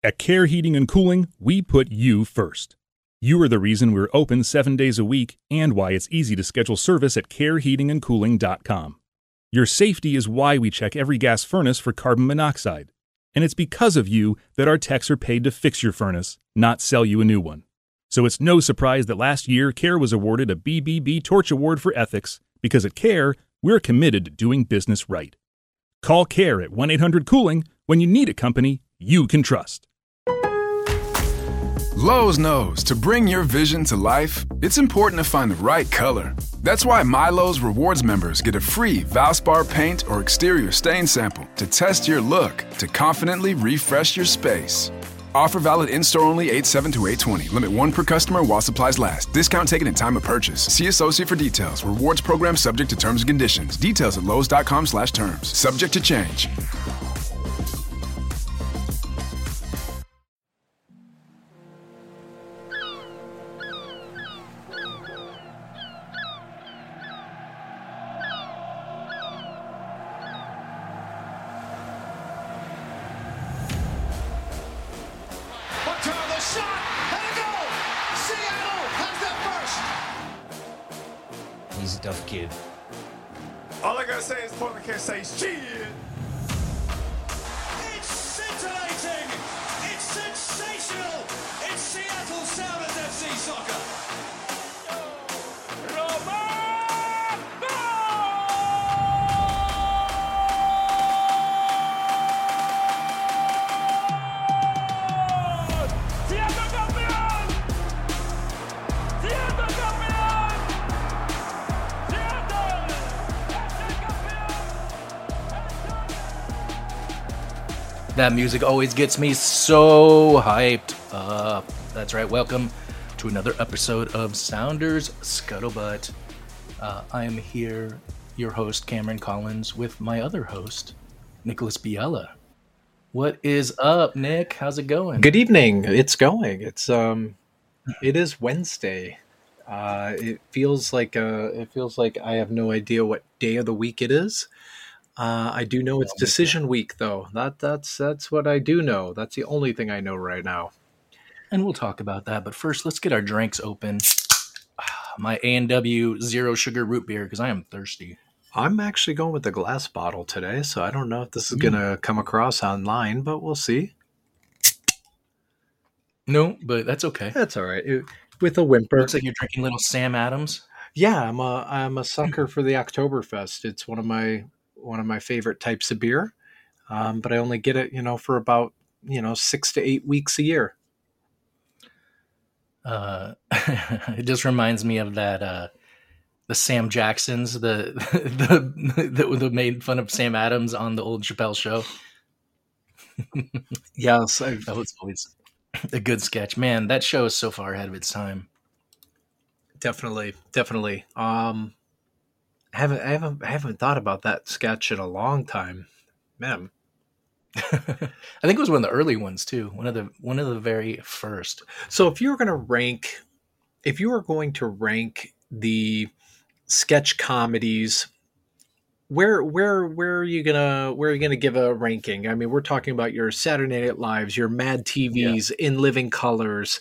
At Care Heating and Cooling, we put you first. You are the reason we're open 7 days a week and why it's easy to schedule service at careheatingandcooling.com. Your safety is why we check every gas furnace for carbon monoxide. And it's because of you that our techs are paid to fix your furnace, not sell you a new one. So it's no surprise that last year, Care was awarded a BBB Torch Award for Ethics, because at Care, we're committed to doing business right. Call Care at 1-800-COOLING when you need a company you can trust. Lowe's knows to bring your vision to life, it's important to find the right color. That's why MyLowe's Rewards members get a free Valspar paint or exterior stain sample to test your look to confidently refresh your space. Offer valid in-store only 8/7 to 8/20. Limit 1 per customer while supplies last. Discount taken at time of purchase. See associate for details. Rewards program subject to terms and conditions. Details at lowes.com/terms. Subject to change. Kid. All I gotta say is Portland can't say shit. It's scintillating. It's sensational. It's Seattle Sounders FC Soccer. That music always gets me so hyped up. That's right, welcome to another episode of Sounders Scuttlebutt. I am here, your host, Cameron Collins, with my other host, Nicholas Biella. What is up, Nick? How's it going? Good evening. It's going. It is Wednesday. It feels like I have no idea what day of the week it is. I do know it's decision week, though. That's what I do know. That's the only thing I know right now. And we'll talk about that. But first, let's get our drinks open. My A&W Zero Sugar Root Beer, because I am thirsty. I'm actually going with the glass bottle today, so I don't know if this is going to come across online, but we'll see. No, but that's okay. That's all right. With a whimper. Looks like you're drinking little Sam Adams. Yeah, I'm a sucker for the Oktoberfest. It's one of my favorite types of beer, but I only get it, for about 6 to 8 weeks a year. It just reminds me of that the Sam Jacksons, the made fun of Sam Adams on the old Chappelle Show. Yes, that was always a good sketch. Man, that show is so far ahead of its time. Definitely. I haven't thought about that sketch in a long time, man. I think it was one of the early ones too. One of the very first. So if you were going to rank the sketch comedies, where are you gonna give a ranking? I mean, we're talking about your Saturday Night Lives, your Mad TVs, In Living Colors,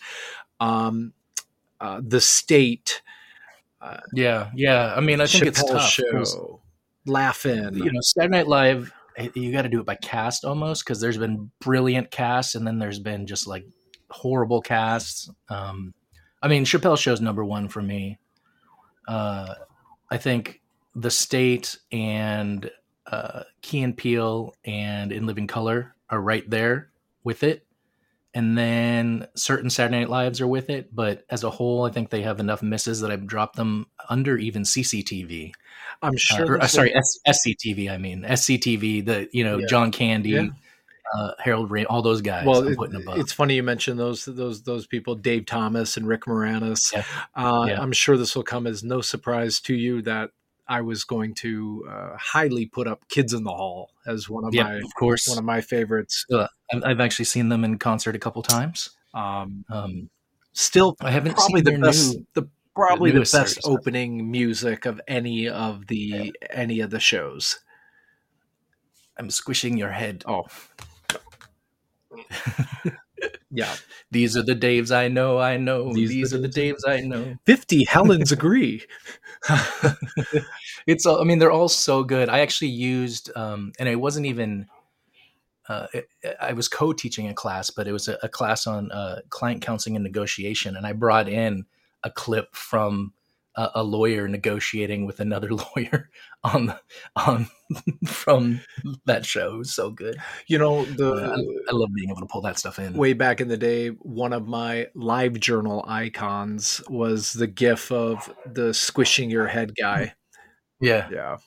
The State. Yeah. I mean, I think Chappelle it's tough. Show, Laugh-In. Saturday Night Live, you got to do it by cast almost, because there's been brilliant casts and then there's been just like horrible casts. I mean, Chappelle Show's number one for me. I think The State and Key and Peele and In Living Color are right there with it. And then certain Saturday Night Lives are with it, but as a whole, I think they have enough misses that I've dropped them under even CCTV. I'm sure. SCTV. I mean SCTV. John Candy, Harold Ramis, all those guys. Well, I'm putting above. It's funny you mentioned those people, Dave Thomas and Rick Moranis. Yeah. I'm sure this will come as no surprise to you that I was going to highly put up Kids in the Hall as one of my favorites. I've actually seen them in concert a couple times. Still, I haven't probably seen the best opening music of any of the shows. I'm squishing your head. Oh, Yeah. These are the Daves I know. These are the Daves I know. 50 Helens agree. I mean, they're all so good. I actually used, and it wasn't even, I was co-teaching a class, but it was a class on client counseling and negotiation. And I brought in a clip from a lawyer negotiating with another lawyer on from that show. It was so good. You know, I love being able to pull that stuff in. Way back in the day, one of my live journal icons was the gif of the squishing your head guy. Yeah. Yeah.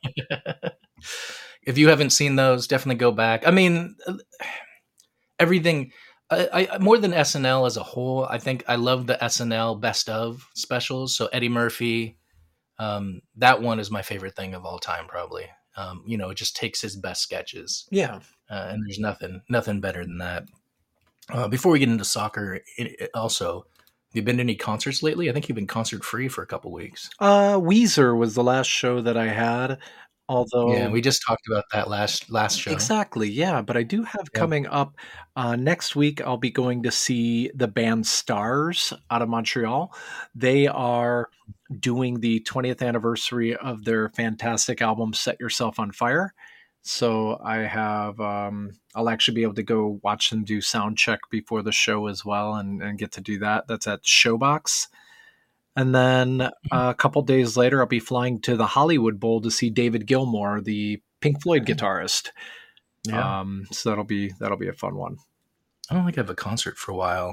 If you haven't seen those, definitely go back. I mean, everything. I more than SNL as a whole, I think I love the SNL best of specials. So Eddie Murphy, that one is my favorite thing of all time, probably. It just takes his best sketches. Yeah. And there's nothing better than that. Before we get into soccer, also, have you been to any concerts lately? I think you've been concert free for a couple weeks. Weezer was the last show that I had. Although, yeah, we just talked about that last show. Exactly, yeah. But I do have coming up next week. I'll be going to see the band Stars out of Montreal. They are doing the 20th anniversary of their fantastic album "Set Yourself on Fire." So I have, I'll actually be able to go watch them do sound check before the show as well, and get to do that. That's at Showbox. And then a couple days later, I'll be flying to the Hollywood Bowl to see David Gilmour, the Pink Floyd guitarist. Yeah. So that'll be a fun one. I don't think I have a concert for a while.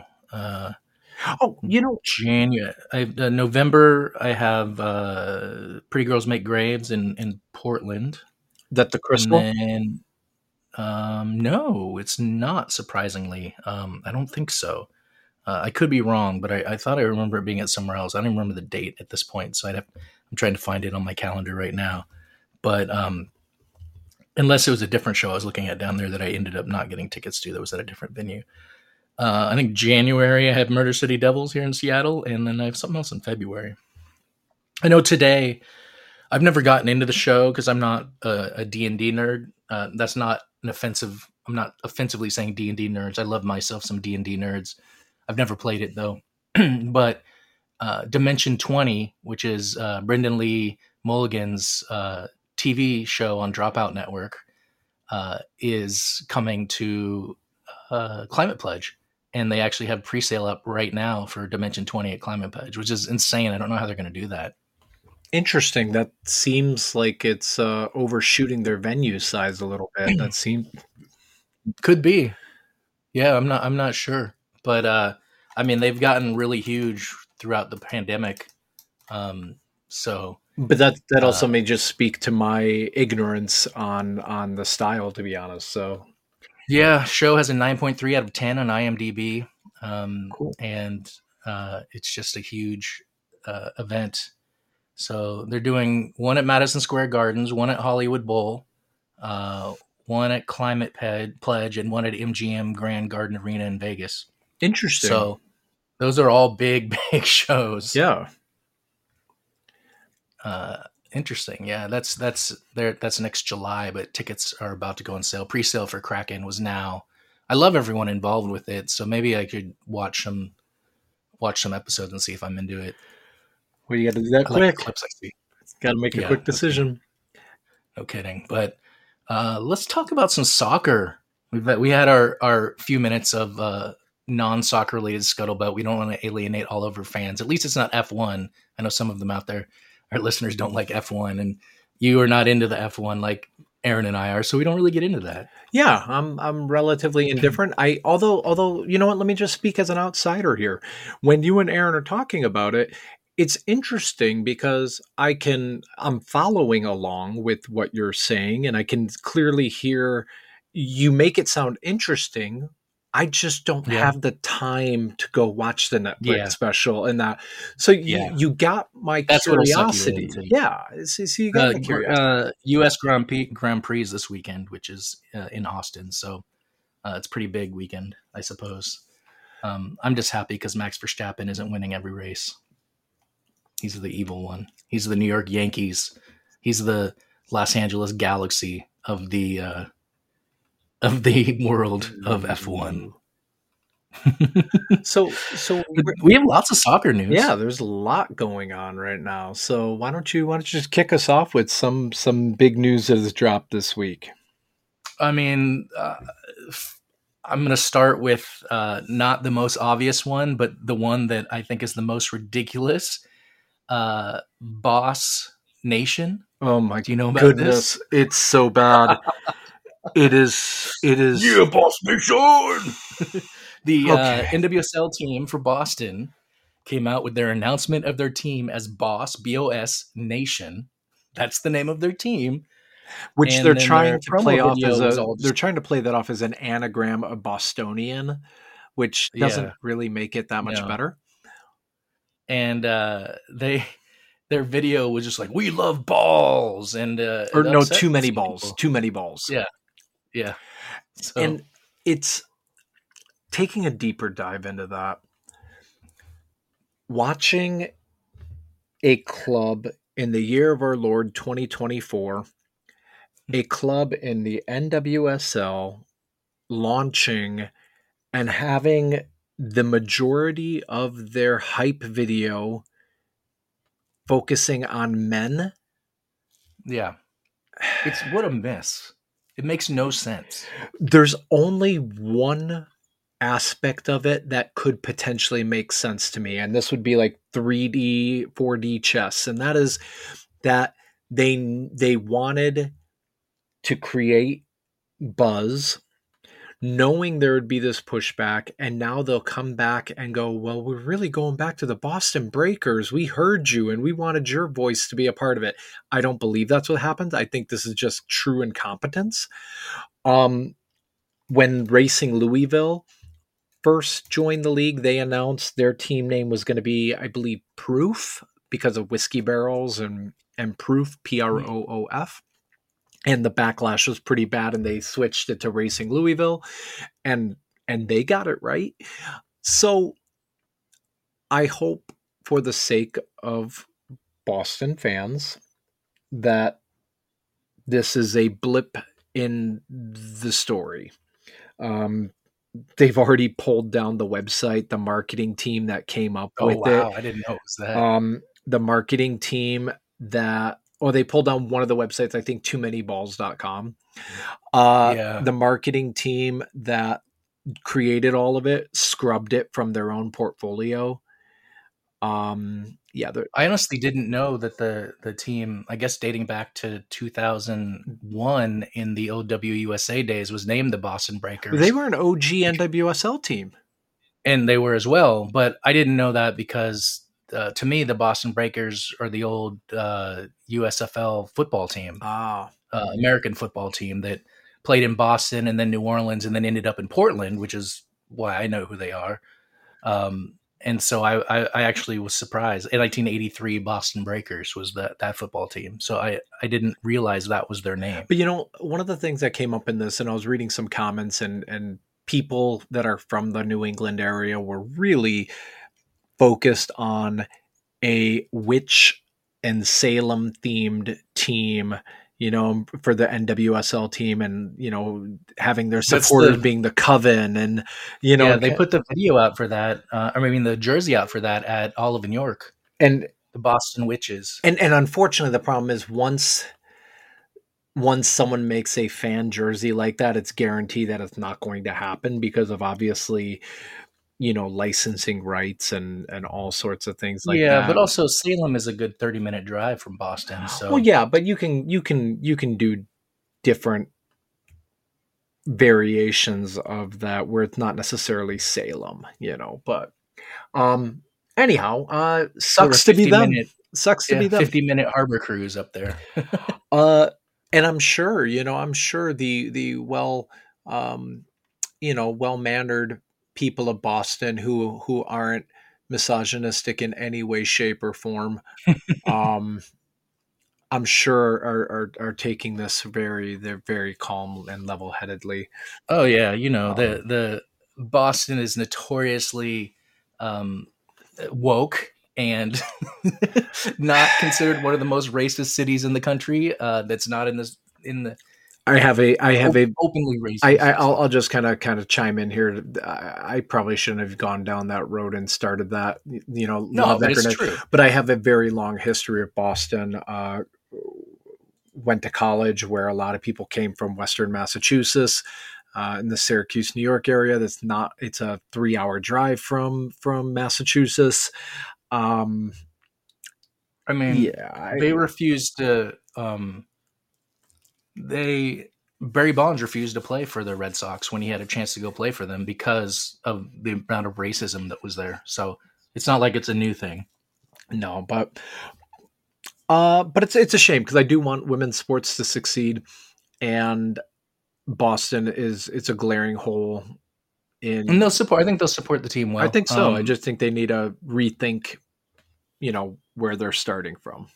January, November, I have Pretty Girls Make Graves in Portland. That the Crystal? And then, no, it's not. Surprisingly, I don't think so. I could be wrong, but I thought I remember it being at somewhere else. I don't remember the date at this point, so I'm trying to find it on my calendar right now. But unless it was a different show I was looking at down there that I ended up not getting tickets to that was at a different venue. I think January I have Murder City Devils here in Seattle, and then I have something else in February. I know today I've never gotten into the show because I'm not a D&D nerd. That's not an offensive. I'm not offensively saying D&D nerds. I love myself some D&D nerds. I've never played it though, but Dimension 20, which is Brendan Lee Mulligan's TV show on Dropout Network, is coming to Climate Pledge, and they actually have pre-sale up right now for Dimension 20 at Climate Pledge, which is insane. I don't know how they're going to do that. Interesting. That seems like it's overshooting their venue size a little bit. That seems could be. Yeah, I'm not sure. But, I mean, they've gotten really huge throughout the pandemic. But that also may just speak to my ignorance on the style, to be honest. So, yeah, show has a 9.3 out of 10 on IMDb. Cool. And it's just a huge event. So they're doing one at Madison Square Gardens, one at Hollywood Bowl, one at Climate Pledge, and one at MGM Grand Garden Arena in Vegas. Interesting. So those are all big shows. Yeah. Interesting. Yeah, that's next July, but tickets are about to go on sale. Pre-sale for Kraken was now. I love everyone involved with it, so maybe I could watch some episodes and see if I'm into it. Well, you got to do that quick. Like the clips I see. Got to make a quick decision. No kidding. But let's talk about some soccer. We had our few minutes of non-soccer related scuttlebutt. We don't want to alienate all of our fans. At least it's not F1. I know some of them out there, our listeners, don't like F1, and you are not into the F1 like Aaron and I are, so we don't really get into that. Yeah, I'm relatively indifferent. Although you know what? Let me just speak as an outsider here. When you and Aaron are talking about it, it's interesting because I'm following along with what you're saying, and I can clearly hear you make it sound interesting. I just don't have the time to go watch the Netflix special and that. So you got my curiosity. Yeah. So you got my curiosity. U.S. Grand Prix this weekend, which is in Austin. So it's a pretty big weekend, I suppose. I'm just happy because Max Verstappen isn't winning every race. He's the evil one. He's the New York Yankees. He's the Los Angeles Galaxy of the world of F1. So We have lots of soccer news. yeah, there's a lot going on right now. So why don't you just kick us off with some big news that has dropped this week? I mean, I'm going to start with not the most obvious one, but the one that I think is the most ridiculous. Boss Nation. Oh my Do you know about goodness, it's so bad. It is. Yeah, Boss Nation. The Okay. NWSL team for Boston came out with their announcement of their team as Boss, BOS Nation. That's the name of their team. Which And they're then trying their to promo play off video as was a. all They're just- trying to play that off as an anagram of Bostonian, which doesn't Yeah. really make it that much No. better. And their video was just like, "We love balls," and Or it no, upset too many some balls. people. Too many balls. Yeah. So, And it's taking a deeper dive into that. Watching a club in the year of our Lord 2024, a club in the NWSL launching and having the majority of their hype video focusing on men. yeah, it's what a mess. It makes no sense. There's only one aspect of it that could potentially make sense to me, and this would be like 3D 4D chess, and that is that they wanted to create buzz knowing there would be this pushback, and now they'll come back and go, well, we're really going back to the Boston Breakers. We heard you and we wanted your voice to be a part of it. I don't believe that's what happened. I think this is just true incompetence. When Racing Louisville first joined the league, they announced their team name was going to be, I believe, Proof, because of whiskey barrels and Proof, Proof. And the backlash was pretty bad, and they switched it to Racing Louisville, and they got it right. So I hope, for the sake of Boston fans, that this is a blip in the story. They've already pulled down the website, the marketing team that came up with wow, it. I didn't know it was that. The marketing team that, they pulled down one of the websites, I think toomanyballs.com. Yeah. The marketing team that created all of it scrubbed it from their own portfolio. Yeah, I honestly didn't know that the team, I guess dating back to 2001 in the OWUSA days, was named the Boston Breakers. they were an OG NWSL team. And they were as well, but I didn't know that because to me, the Boston Breakers are the old USFL football team, American football team that played in Boston and then New Orleans and then ended up in Portland, which is why I know who they are. And so I actually was surprised. In 1983, Boston Breakers was that football team. So I didn't realize that was their name. But one of the things that came up in this, and I was reading some comments, and people that are from the New England area were really focused on a witch and Salem themed team, for the NWSL team, and, having their supporters being the Coven, and, they put the video out for that. The jersey out for that at Olive in York, and the Boston Witches. And unfortunately, the problem is once someone makes a fan jersey like that, it's guaranteed that it's not going to happen because of obviously, licensing rights and all sorts of things like that. Yeah, but also Salem is a good 30-minute drive from Boston. So well, yeah, but you can do different variations of that where it's not necessarily Salem, but anyhow, sucks to be them. Sucks to be them. 50-minute harbor cruise up there. And I'm sure, the well-mannered people of Boston who aren't misogynistic in any way, shape, or form, I'm sure are taking this they're very calm and level-headedly. Oh yeah, the Boston is notoriously woke and not considered one of the most racist cities in the country. That's not in the I have a openly racist. I'll just kind of chime in here. I probably shouldn't have gone down that road and started that. No, but it's true. But I have a very long history of Boston. Went to college where a lot of people came from Western Massachusetts, in the Syracuse, New York area. It's a 3-hour drive from Massachusetts. I mean, they refused to. Barry Bonds refused to play for the Red Sox when he had a chance to go play for them because of the amount of racism that was there. So it's not like it's a new thing. No, but it's a shame because I do want women's sports to succeed, and Boston it's a glaring hole in. And I think they'll support the team well. I think so. I just think they need to rethink, where they're starting from.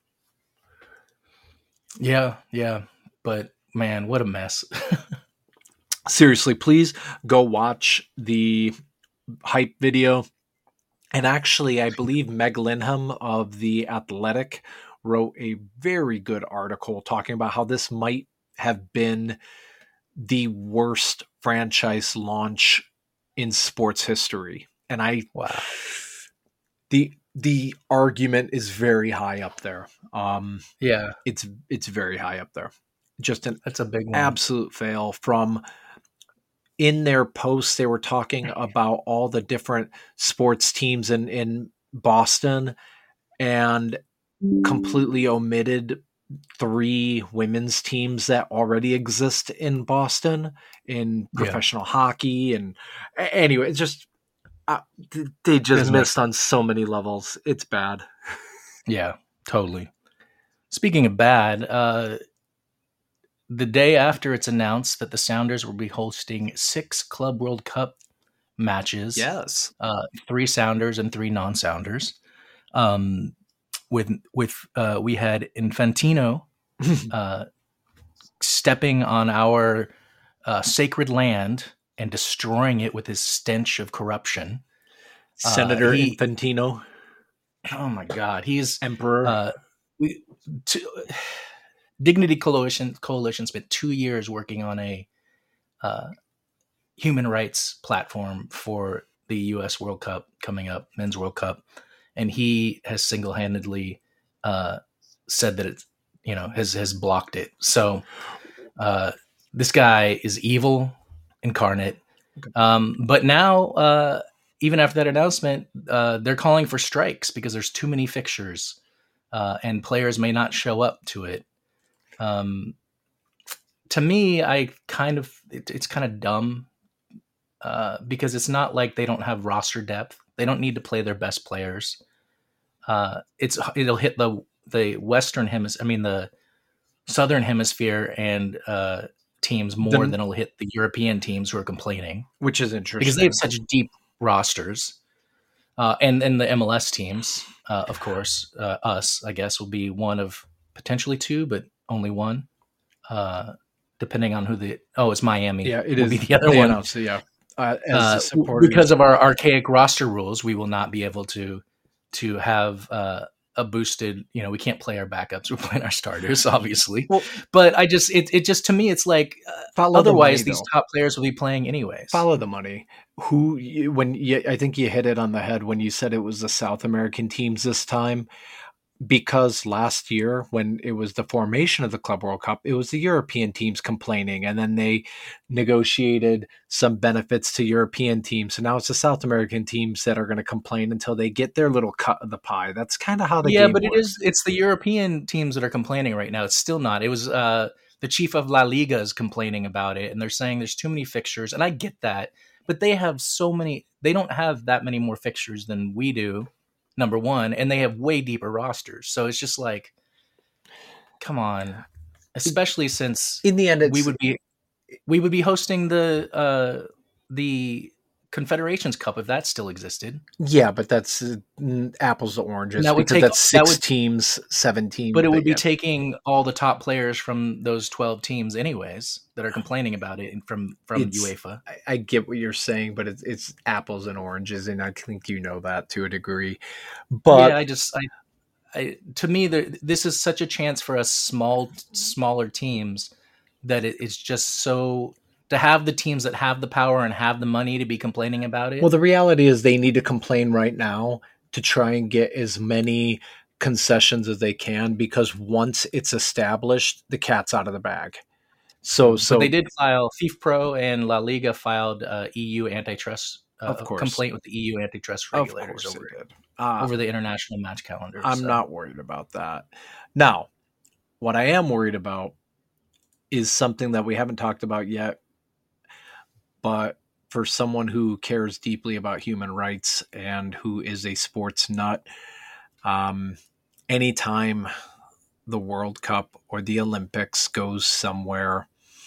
Yeah. But man, what a mess. Seriously, please go watch the hype video. And actually, I believe Meg Linham of The Athletic wrote a very good article talking about how this might have been the worst franchise launch in sports history. And wow. The argument is very high up there. Yeah. It's very high up there. That's a big one. Absolute fail. From in their posts, they were talking about all the different sports teams in Boston and completely omitted 3 women's teams that already exist in Boston in professional hockey. And anyway, it's just, they just missed on so many levels. It's bad. Yeah, totally. Speaking of bad, the day after it's announced that the Sounders will be hosting 6 Club World Cup matches. Yes. 3 Sounders and 3 non-Sounders. We had Infantino stepping on our sacred land and destroying it with his stench of corruption. Senator Infantino. Oh my God, he's emperor. Dignity Coalition spent 2 years working on a human rights platform for the U.S. World Cup coming up, Men's World Cup, and he has single-handedly said that it, has blocked it. So this guy is evil incarnate. But now, even after that announcement, they're calling for strikes because there's too many fixtures, and players may not show up to it. To me, it's kind of dumb, because it's not like they don't have roster depth. They don't need to play their best players. It'll hit the Western hemisphere. I mean, the Southern hemisphere and teams more than it'll hit the European teams who are complaining, which is interesting because they have such deep rosters. And the MLS teams, of course, us, I guess, will be one of potentially 2, but only one, depending on who it's Miami. Yeah, it is. Be the other one. As because of our archaic roster rules, we will not be able to have a boosted. We can't play our backups. We're playing our starters, obviously. Well, but it just to me, it's like otherwise these top players will be playing anyways. Follow the money. I think you hit it on the head when you said it was the South American teams this time. Because last year, when it was the formation of the Club World Cup, it was the European teams complaining, and then they negotiated some benefits to European teams. So now it's the South American teams that are going to complain until they get their little cut of the pie. That's kind of how the game works. It's the European teams that are complaining right now. It's still not. It was the chief of La Liga is complaining about it, and they're saying there's too many fixtures, and I get that, but they have so many. They don't have that many more fixtures than we do. Number one, and they have way deeper rosters. So it's just like, come on, especially since in the end, we would be hosting the Confederations Cup if that still existed. Yeah, but that's apples to oranges. That's 6 teams, 7 teams. But it would be taking all the top players from those 12 teams anyways that are complaining about it from UEFA. I get what you're saying, but it's apples and oranges, and I think that to a degree. But to me, this is such a chance for us smaller teams that it's just so, to have the teams that have the power and have the money to be complaining about it. Well, the reality is they need to complain right now to try and get as many concessions as they can, because once it's established, the cat's out of the bag. So they did file, FIFPro and La Liga filed EU antitrust Of course. complaint with the EU antitrust of regulators course over they it, did. over the international match calendar. I'm not worried about that. Now, what I am worried about is something that we haven't talked about yet, but for someone who cares deeply about human rights and who is a sports nut, anytime the World Cup or the Olympics goes somewhere,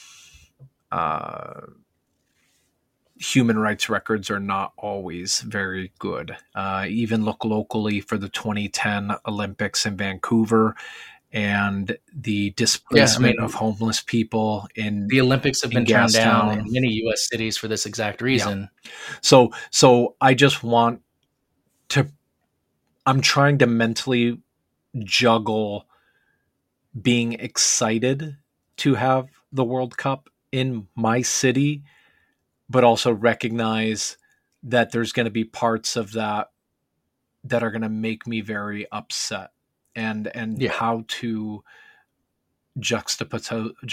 human rights records are not always very good. Even look locally for the 2010 Olympics in Vancouver and the displacement of homeless people in the Olympics have been turned down Gastown. in many U.S. cities for this exact reason. Yeah. So I just want to, I'm trying to mentally juggle being excited to have the World Cup in my city, but also recognize that there's going to be parts of that that are going to make me very upset, and how to juxtapose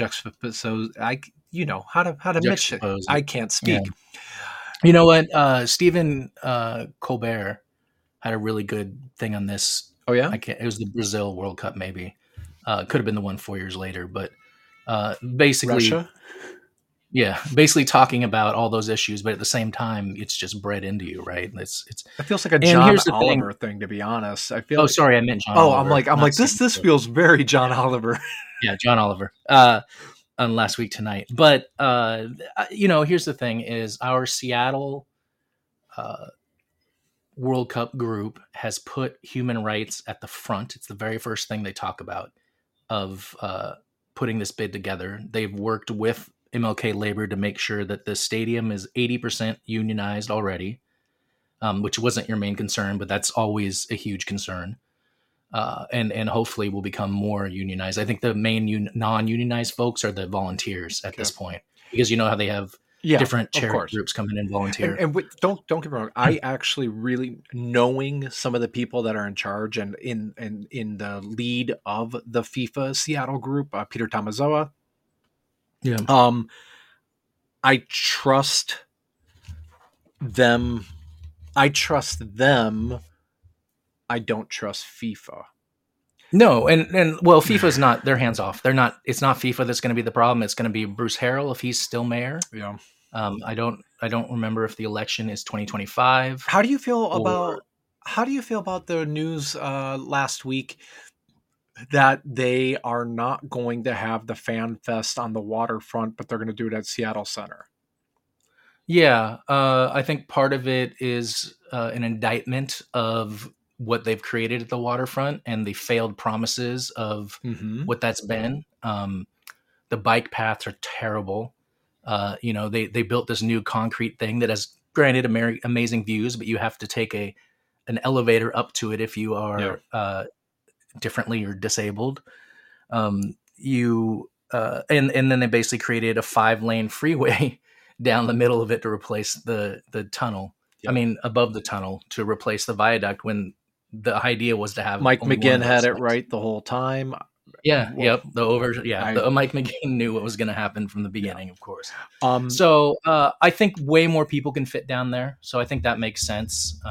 how to mix it. I can't speak. Yeah. You know what? Stephen Colbert had a really good thing on this. Oh yeah, it was the Brazil World Cup, maybe. Could have been the one 4 years later, but basically, Russia. Yeah, basically talking about all those issues, but at the same time, it's just bred into you, right? It's. It feels like a John Oliver thing, to be honest. I feel. Oh, sorry, I meant John. Oliver, I'm like this feels very John Oliver. Yeah, John Oliver. On Last Week Tonight, but here's the thing: is our Seattle World Cup group has put human rights at the front. It's the very first thing they talk about of putting this bid together. They've worked with MLK Labor to make sure that the stadium is 80% unionized already, which wasn't your main concern, but that's always a huge concern. And hopefully will become more unionized. I think the main non-unionized folks are the volunteers at this point, because you know how they have different charity groups come in and volunteer. And don't get me wrong. I actually really, knowing some of the people that are in charge and in the lead of the FIFA Seattle group, Peter Tamazawa. Yeah. I trust them. I don't trust FIFA. No, and FIFA's not, they're hands off. They're not, it's not FIFA that's going to be the problem. It's going to be Bruce Harrell if he's still mayor. Yeah. I don't remember if the election is 2025. How do you feel about the news last week that they are not going to have the Fan Fest on the waterfront, but they're going to do it at Seattle Center? Yeah. I think part of it is an indictment of what they've created at the waterfront and the failed promises of what that's been. The bike paths are terrible. They built this new concrete thing that has, granted, amazing views, but you have to take an elevator up to it if you are differently or disabled. And then they basically created a 5-lane freeway down the middle of it to replace the tunnel. Yep. I mean, above the tunnel to replace the viaduct, when the idea was to have Mike McGinn had it right the whole time. Yeah. Well, yep. Mike McGinn knew what was going to happen from the beginning, of course. So I think way more people can fit down there. So I think that makes sense.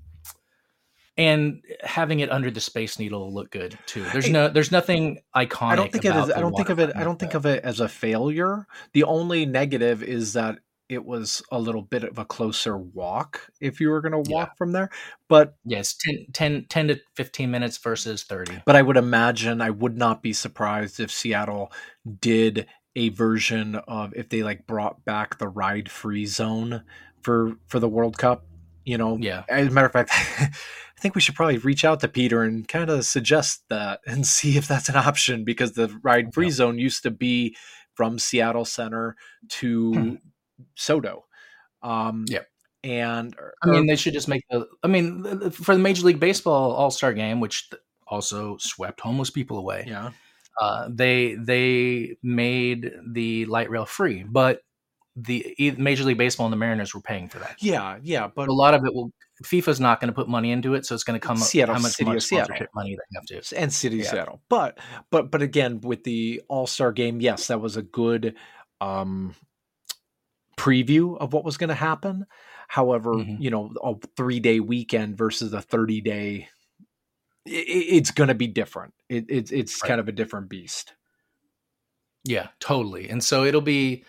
And having it under the Space Needle will look good too. There's nothing iconic. I don't think of it as a failure. The only negative is that it was a little bit of a closer walk if you were going to walk from there. But yes, 10 to 15 minutes versus 30. But I would imagine, I would not be surprised if Seattle did a version of, if they brought back the ride-free zone for the World Cup. As a matter of fact, I think we should probably reach out to Peter and kind of suggest that and see if that's an option, because the ride-free zone used to be from Seattle Center to Soto. And they should just make for the Major League Baseball All-Star Game, which also swept homeless people away. Yeah. They made the light rail free, but the Major League Baseball and the Mariners were paying for that. Yeah, but A lot of it will. FIFA's not going to put money into it, so it's going to come Seattle, how much City more of Seattle. sponsorship money they have to. and City Yeah. Seattle. But again, with the All-Star game, yes, that was a good preview of what was going to happen. However, Mhm. a 3-day weekend versus a 30-day, it's going to be different. It's Right. kind of a different beast. Yeah, totally. And so it'll be,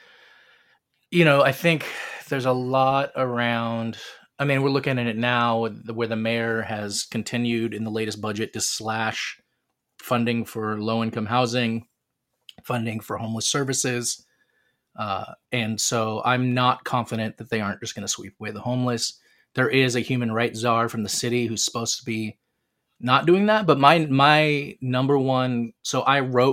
I think there's a lot around. I mean, we're looking at it now where the mayor has continued in the latest budget to slash funding for low-income housing, funding for homeless services. And so I'm not confident that they aren't just going to sweep away the homeless. There is a human rights czar from the city who's supposed to be not doing that. But my number one, so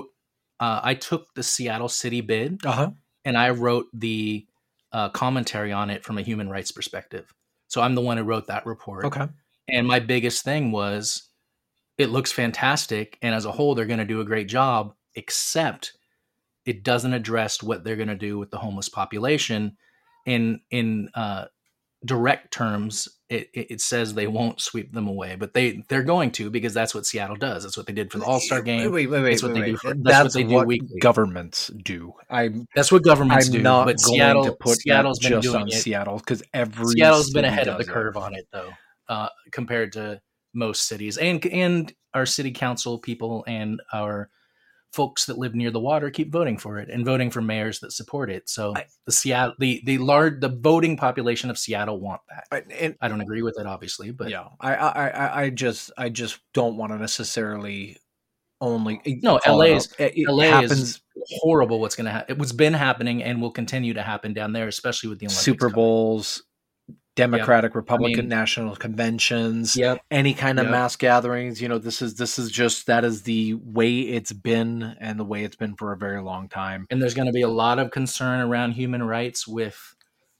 I took the Seattle City bid and I wrote the commentary on it from a human rights perspective. So I'm the one who wrote that report. Okay. And my biggest thing was it looks fantastic. And as a whole, they're going to do a great job, except it doesn't address what they're going to do with the homeless population. In direct terms, it says they won't sweep them away, but they're going to, because that's what Seattle does. That's what they did for the All-Star game. Wait. That's what they do. That's what they what do weekly. governments do. That's what governments I'm do. not But going to put Seattle's that been just doing on it. Seattle, because every Seattle's been city ahead of the does it. curve on it, though, compared to most cities, and our city council people and our folks that live near the water keep voting for it and voting for mayors that support it. So the voting population of Seattle want that. And I don't agree with it, obviously, but yeah, I just don't want to necessarily only no, call LA it is out. It LA happens. is horrible. What's going to happen? It's been happening and will continue to happen down there, especially with the Olympics Super coming. Bowls, Democratic, Republican I mean, national conventions, Yep. any kind of Yep. mass gatherings. This is just, that is the way it's been, and the way it's been for a very long time. And there's going to be a lot of concern around human rights with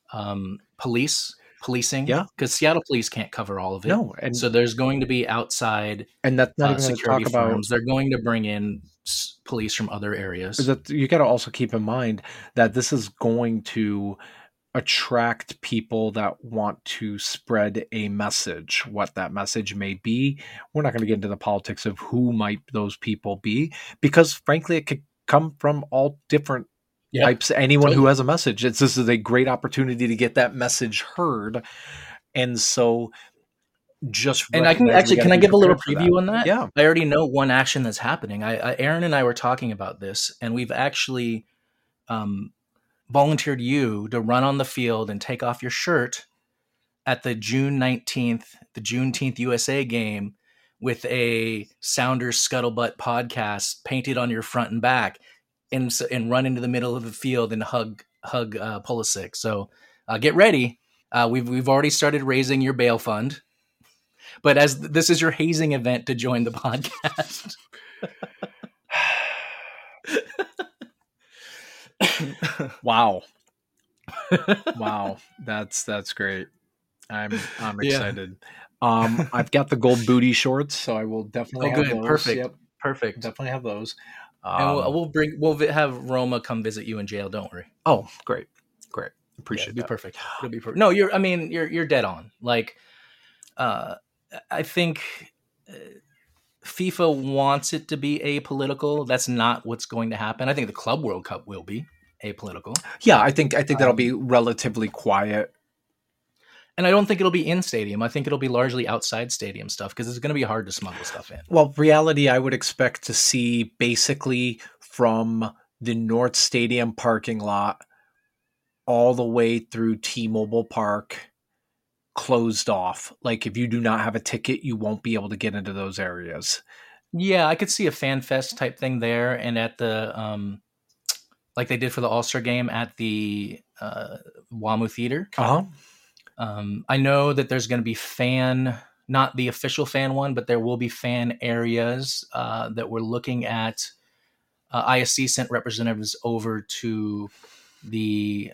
policing. Yeah. Because Seattle police can't cover all of it. No, and So there's going to be outside and that's not even going to security talk about. firms. They're going to bring in police from other areas. That you got to also keep in mind that this is going to attract people that want to spread a message. What that message may be, we're not going to get into the politics of who might those people be, because frankly, it could come from all different types. Anyone who has a message. This is a great opportunity to get that message heard, and so and I can give a little preview on that? Yeah, I already know one action that's happening. Aaron and I were talking about this, and we've actually volunteered you to run on the field and take off your shirt at the June 19th, the Juneteenth USA game, with a Sounders Scuttlebutt podcast painted on your front and back, and run into the middle of the field and hug Pulisic. So get ready. We've already started raising your bail fund, but as this is your hazing event to join the podcast. Wow. That's great. I'm excited. I've got the gold booty shorts, so I will definitely have those. Perfect. Yep. Perfect. Definitely have those. And we'll have Roma come visit you in jail. Don't worry. Oh, great. Appreciate It'll that. be perfect. It'll be perfect. No, you're dead on. Like, I think FIFA wants it to be apolitical. That's not what's going to happen. I think the Club World Cup will be apolitical. Yeah, I think that'll be relatively quiet. And I don't think it'll be in stadium. I think it'll be largely outside stadium stuff, because it's going to be hard to smuggle stuff in. Well, reality, I would expect to see basically from the North Stadium parking lot all the way through T-Mobile Park closed off. Like, if you do not have a ticket, you won't be able to get into those areas. Yeah, I could see a fan fest type thing there, and at the like they did for the All-Star game at the WAMU Theater. I know that there's going to be not the official fan one, but there will be fan areas that we're looking at. ISC sent representatives over to the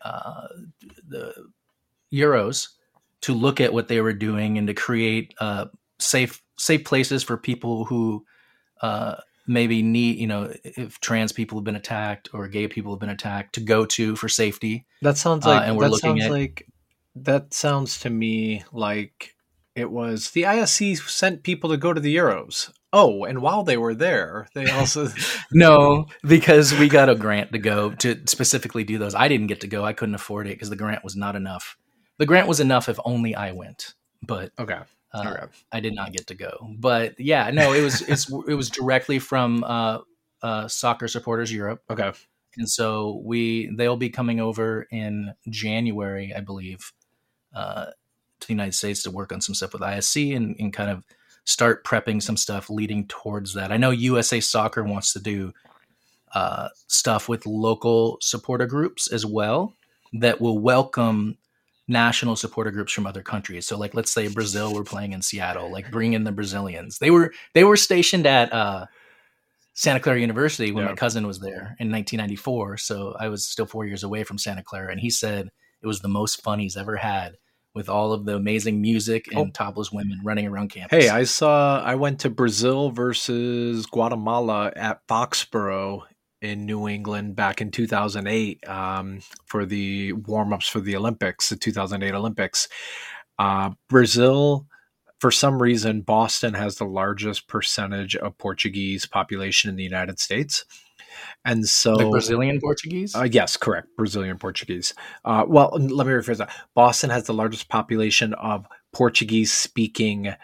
Euros to look at what they were doing and to create safe places for people who maybe need, if trans people have been attacked or gay people have been attacked, to go to for safety. That sounds like and we're looking at that sounds to me like it was the ISC sent people to go to the Euros. Oh, and while they were there, they also no, because we got a grant to go to specifically do those. I didn't get to go. I couldn't afford it because the grant was not enough. The grant was enough if only I went, but okay. I did not get to go. But yeah, no, it was directly from Soccer Supporters Europe. Okay. And so they'll be coming over in January, I believe, to the United States to work on some stuff with ISC and kind of start prepping some stuff leading towards that. I know USA Soccer wants to do stuff with local supporter groups as well that will welcome national supporter groups from other countries. So like, let's say Brazil were playing in Seattle, like bring in the Brazilians. They were stationed at Santa Clara University when my cousin was there in 1994. So I was still 4 years away from Santa Clara. And he said it was the most fun he's ever had with all of the amazing music and topless women running around campus. Hey, I went to Brazil versus Guatemala at Foxborough in New England back in 2008 for the warm-ups for the Olympics, the 2008 Olympics. Brazil, for some reason, Boston has the largest percentage of Portuguese population in the United States. And so, like Brazilian Portuguese? Yes, correct. Brazilian Portuguese. Well, let me rephrase that. Boston has the largest population of Portuguese-speaking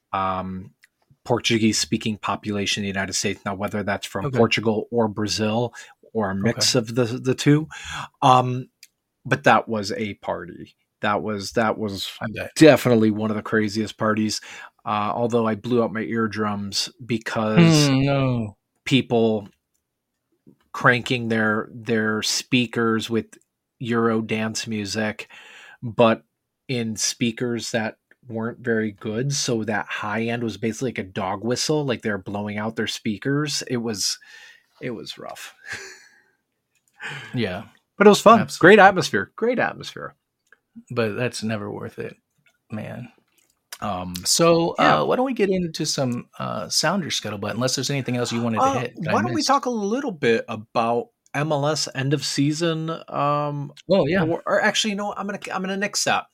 population in the United States. Now, whether that's from Portugal or Brazil or a mix of the two, but that was a party. That was definitely one of the craziest parties. Although I blew out my eardrums because people cranking their speakers with Euro dance music, but in speakers that weren't very good. So that high end was basically like a dog whistle, like they're blowing out their speakers. It was rough. Yeah. But it was fun. Absolutely. Great atmosphere. But that's never worth it, man. Why don't we get into some Sounder Scuttlebutt, unless there's anything else you wanted to hit? Why don't we talk a little bit about MLS end of season? Or actually, no, I'm gonna nix that.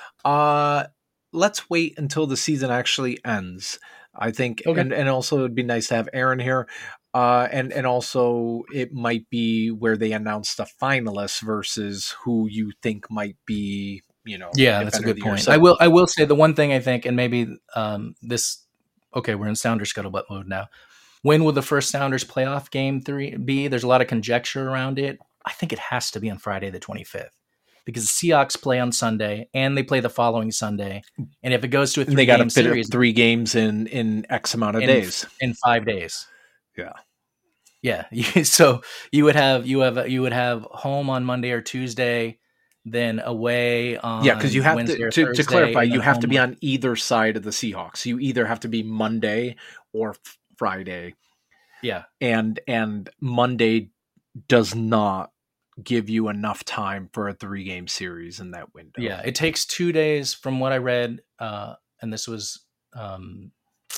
Let's wait until the season actually ends. I think, and also it'd be nice to have Aaron here. And also it might be where they announce the finalists versus who you think might be, that's a good point. So, I will say the one thing I think, and maybe we're in Sounder Scuttlebutt mode now. When will the first Sounders playoff game be? There's a lot of conjecture around it. I think it has to be on Friday the 25th because the Seahawks play on Sunday and they play the following Sunday. And if it goes to a 3-game series, 3 games in X amount of days, in 5 days. Yeah. Yeah. So you would have home on Monday or Tuesday, then away on because you have Wednesday to clarify, you have to be on either side of the Seahawks. You either have to be Monday or Friday. Yeah. And Monday does not give you enough time for a 3-game series in that window. Yeah. It takes 2 days from what I read. And this was I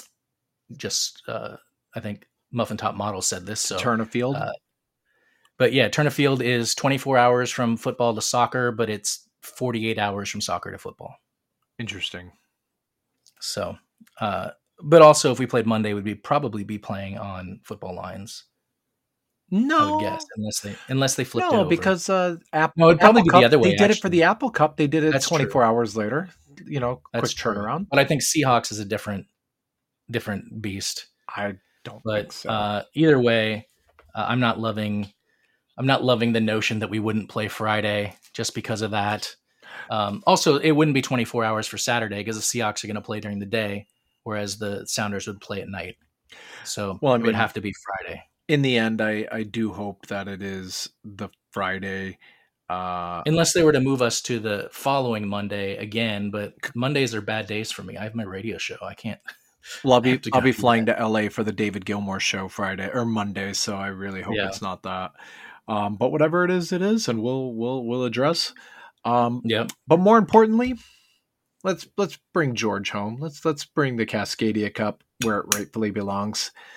think Muffin Top Model said this. So turn a field. But yeah, turn a field is 24 hours from football to soccer, but it's 48 hours from soccer to football. Interesting. So, but also if we played Monday, we'd probably be playing on football lines. No, I would guess unless they flipped it over. Because it'd probably be the other way. They did it for the Apple Cup. They did it 24 hours later. That's quick turnaround. But I think Seahawks is a different beast. I don't think so. Either way, I'm not loving the notion that we wouldn't play Friday just because of that. Also, it wouldn't be 24 hours for Saturday because the Seahawks are going to play during the day, whereas the Sounders would play at night. So it would have to be Friday. In the end, I do hope that it is the Friday. Unless they were to move us to the following Monday again, but Mondays are bad days for me. I have my radio show. I can't. Well, I'll be flying to LA for the David Gilmour show Friday or Monday, so I really hope it's not that. But whatever it is, and we'll address. But more importantly, let's bring George home. Let's bring the Cascadia Cup where it rightfully belongs.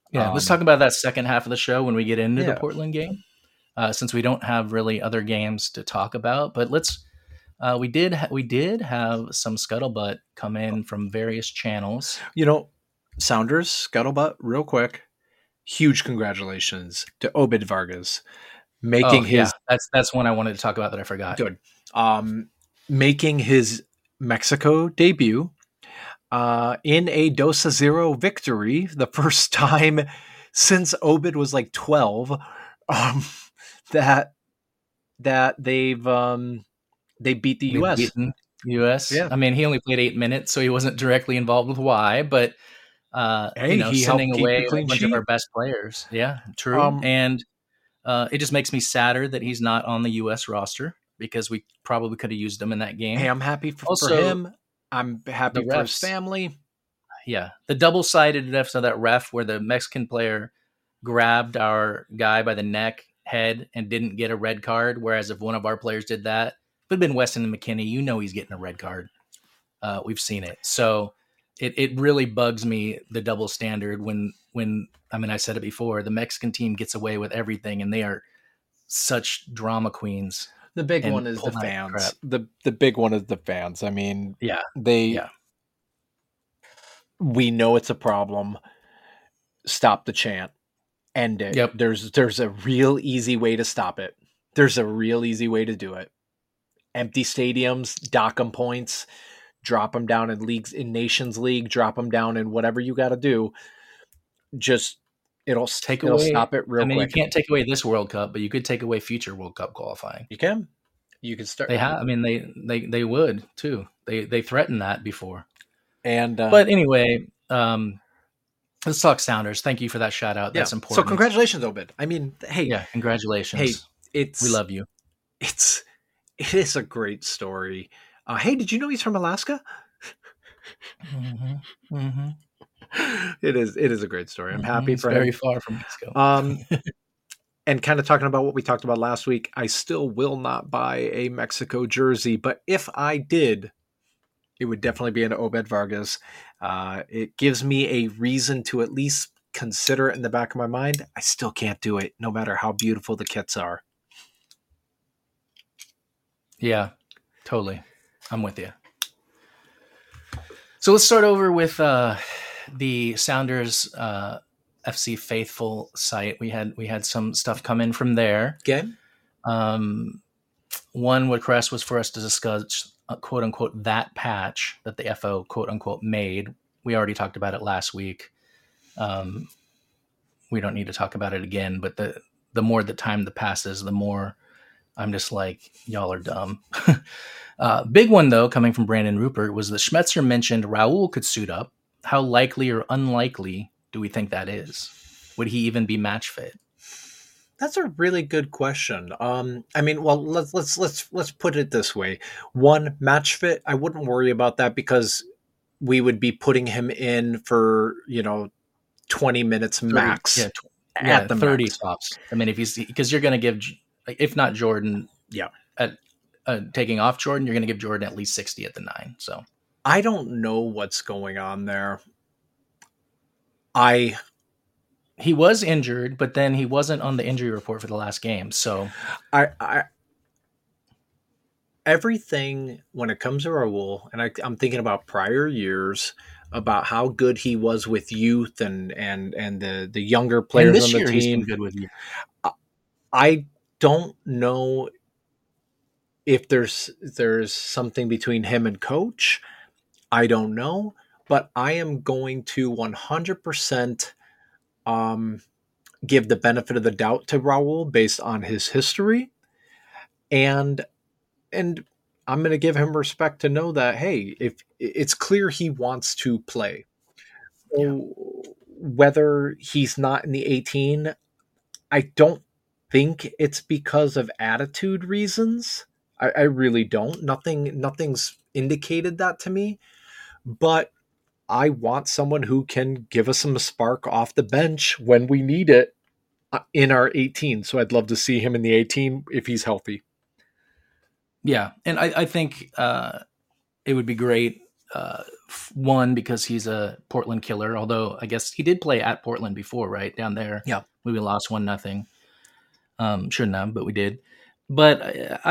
Yeah, let's talk about that second half of the show when we get into the Yeah. Portland game, since we don't have really other games to talk about. But let's. We did have some scuttlebutt come in from various channels. Sounders, scuttlebutt, real quick. Huge congratulations to Obed Vargas making his that's one I wanted to talk about that I forgot. good. Making his Mexico debut in a Dosa Zero victory, the first time since Obed was like 12. That they've they beat the U.S. Beaten U.S. Yeah. I mean, he only played 8 minutes, so he wasn't directly involved with Y, but he sending helped keep away a clean a bunch sheet. of our best players. Yeah, true. And it just makes me sadder that he's not on the U.S. roster because we probably could have used him in that game. Hey, I'm happy for Also, him. I'm happy for his family. Yeah, the double-sided refs of that ref where the Mexican player grabbed our guy by the neck, head, and didn't get a red card, whereas if one of our players did that, if it had been Weston and McKinney, he's getting a red card. We've seen it. So it really bugs me, the double standard, when I mean, I said it before, the Mexican team gets away with everything, and they are such drama queens. The big one is the fans. The big one is the fans. I mean, we know it's a problem. Stop the chant. End it. Yep. There's a real easy way to stop it. There's a real easy way to do it. Empty stadiums, dock them points, drop them down in leagues, in Nations League, drop them down in whatever you got to do. Just it'll stop it real quick. You can't take away this World Cup, but you could take away future World Cup qualifying. You can. You can start. They have. I mean, they would too. They threatened that before. And but anyway, let's talk Sounders. Thank you for that shout out. That's important. So congratulations, Obed. I mean, hey, congratulations. Hey, we love you. It is a great story. Hey, did you know he's from Alaska? Mm-hmm. Mm-hmm. It is a great story. I'm happy for him. Very far from Mexico. And kind of talking about what we talked about last week, I still will not buy a Mexico jersey, but if I did, it would definitely be an Obed Vargas. It gives me a reason to at least consider it in the back of my mind. I still can't do it, no matter how beautiful the kits are. Yeah, totally. I'm with you. So let's start over with the Sounders FC Faithful site. We had some stuff come in from there. Okay. One request was for us to discuss quote unquote that patch that the FO quote unquote made. We already talked about it last week. We don't need to talk about it again, but the more the time that passes, the more I'm just like, y'all are dumb. Big one, though, coming from Brandon Rupert, was that Schmetzer mentioned Raul could suit up. How likely or unlikely do we think that is? Would he even be match fit? That's a really good question. I mean, well, let's put it this way. One, match fit, I wouldn't worry about that because we would be putting him in for 20 minutes max. 30, at the 30 max. tops. I mean, because you're going to give, if not Jordan, at taking off Jordan, you're going to give Jordan at least 60 at the 9. So I don't know what's going on there. He was injured, but then he wasn't on the injury report for the last game. So everything when it comes to Raul, and I'm thinking about prior years, about how good he was with youth and the younger players on the team. He's been good with you. I don't know if there's something between him and coach. I don't know, but I am going to 100% give the benefit of the doubt to Raul based on his history, and I'm going to give him respect to know that, hey, if it's clear he wants to play, whether he's not in the 18, I don't think it's because of attitude reasons. I really don't. Nothing's indicated that to me, but I want someone who can give us some spark off the bench when we need it in our 18. So I'd love to see him in the 18 if he's healthy. Yeah, and I think it would be great One, because he's a Portland killer, although I guess he did play at Portland before, right? Down there. Yeah. We lost 1-0. Shouldn't have, but we did. But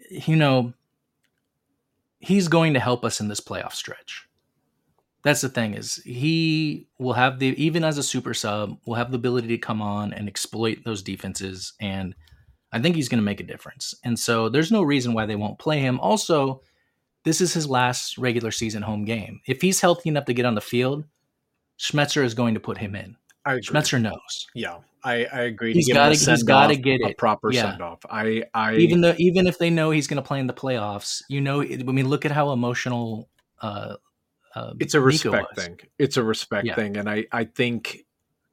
he's going to help us in this playoff stretch. That's the thing, is he will have even as a super sub, will have the ability to come on and exploit those defenses. And I think he's going to make a difference. And so there's no reason why they won't play him. Also, this is his last regular season home game. If he's healthy enough to get on the field, Schmetzer is going to put him in. Schmetzer knows. Yeah, I agree. He's got to get a proper send off. Even if they know he's going to play in the playoffs, look at how emotional. It's a respect thing. It's a respect thing, and I think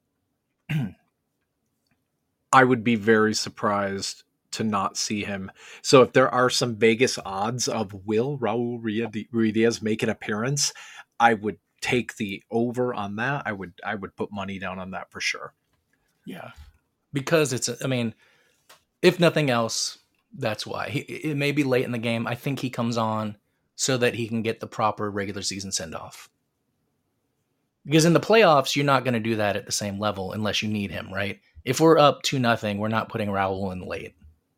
I would be very surprised to not see him. So if there are some Vegas odds of will Raul Ruidiaz make an appearance, I would take the over on that. I would put money down on that for sure. Yeah, because if nothing else, that's why. It may be late in the game. I think he comes on so that he can get the proper regular season send-off. Because in the playoffs, you're not going to do that at the same level unless you need him, right? If we're up 2-0, we're not putting Raul in late.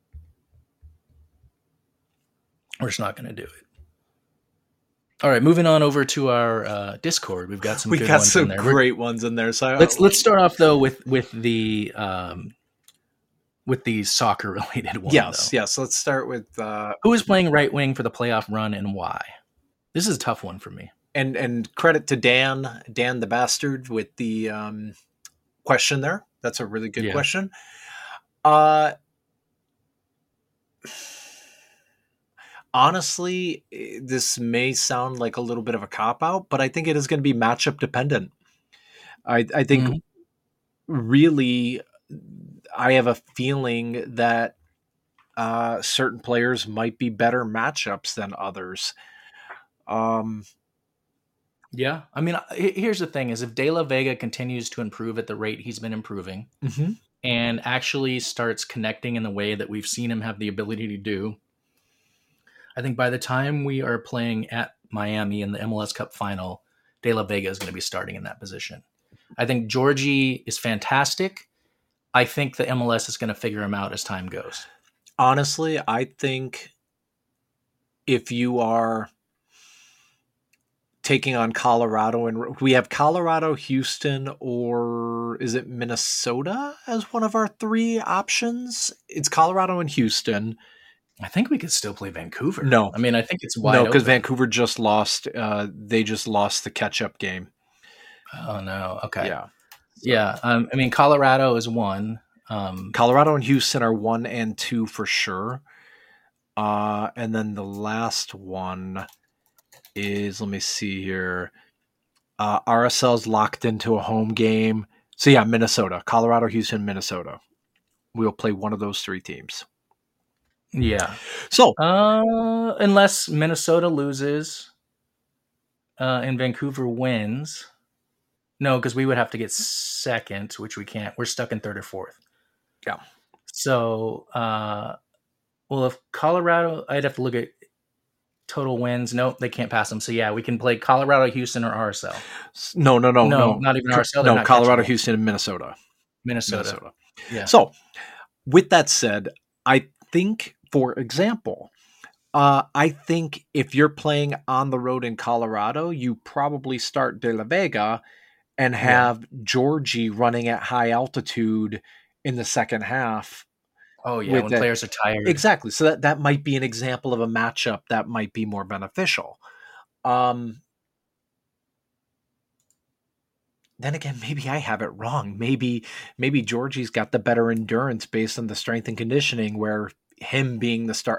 We're just not going to do it. All right, moving on over to our Discord. We've got some good ones in there. Great ones in there. So let's start off though with the soccer related one. Yes. Let's start with who is playing right wing for the playoff run and why. This is a tough one for me. And credit to Dan the Bastard with the question there. That's a really good question. Honestly, this may sound like a little bit of a cop-out, but I think it is going to be matchup dependent. I think really I have a feeling that certain players might be better matchups than others. Yeah. Here's the thing is if De La Vega continues to improve at the rate he's been improving and actually starts connecting in the way that we've seen him have the ability to do, I think by the time we are playing at Miami in the MLS Cup final, De La Vega is going to be starting in that position. I think Georgie is fantastic. I think the MLS is going to figure him out as time goes. Honestly, I think if you are taking on Colorado, and we have Colorado, Houston, or is it Minnesota as one of our three options? It's Colorado and Houston. I think we could still play Vancouver. No. I think it's wide open. No, because Vancouver just lost. They just lost the catch-up game. Oh, no. Okay. Yeah. Yeah. Colorado is one. Colorado and Houston are 1 and 2 for sure. And then the last one is, let me see here. RSL's locked into a home game. So, yeah, Minnesota. Colorado, Houston, Minnesota. We'll play one of those three teams. Yeah. So, unless Minnesota loses and Vancouver wins. No, because we would have to get second, which we can't. We're stuck in third or fourth. Yeah. So, if Colorado, I'd have to look at total wins. Nope, they can't pass them. So, yeah, we can play Colorado, Houston, or RSL. No. Not even RSL. No, Colorado, Houston, and Minnesota. Minnesota. Yeah. So, with that said, I think, for example, I think if you're playing on the road in Colorado, you probably start De La Vega and have Georgie running at high altitude in the second half. Oh, yeah, when players are tired. Exactly. So that might be an example of a matchup that might be more beneficial. Then again, maybe I have it wrong. Maybe Georgie's got the better endurance based on the strength and conditioning, where him being the start.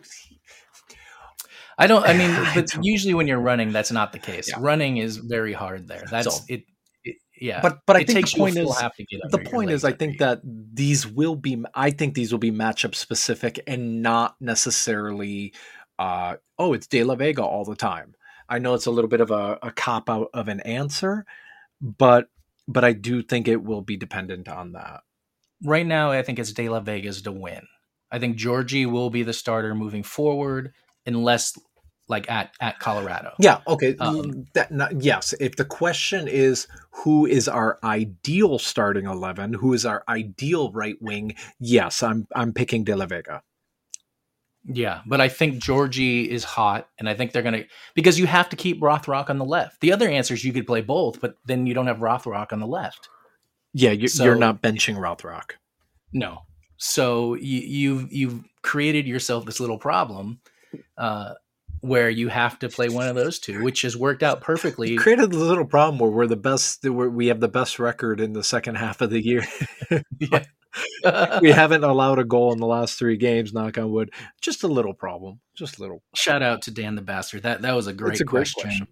But usually when you're running, that's not the case. Yeah. Running is very hard there. That's it. Yeah, but I think the point is, I think that these will be matchup specific and not necessarily. It's De La Vega all the time. I know it's a little bit of a cop out of an answer, but I do think it will be dependent on that. Right now, I think it's De La Vega's to win. I think Georgie will be the starter moving forward, unless like at Colorado. Yeah. Okay. Yes. If the question is who is our ideal starting 11, who is our ideal right wing? Yes, I'm picking De La Vega. Yeah, but I think Georgie is hot, and I think they're going to, because you have to keep Rothrock on the left. The other answer is you could play both, but then you don't have Rothrock on the left. Yeah, you're not benching Rothrock. No. So you've created yourself this little problem where you have to play one of those two, which has worked out perfectly. You created a little problem where we're the best. We have the best record in the second half of the year. Yeah. We haven't allowed a goal in the last 3 games, knock on wood. Just a little problem. Just little. Shout out to Dan the Bastard. That was a great Great question.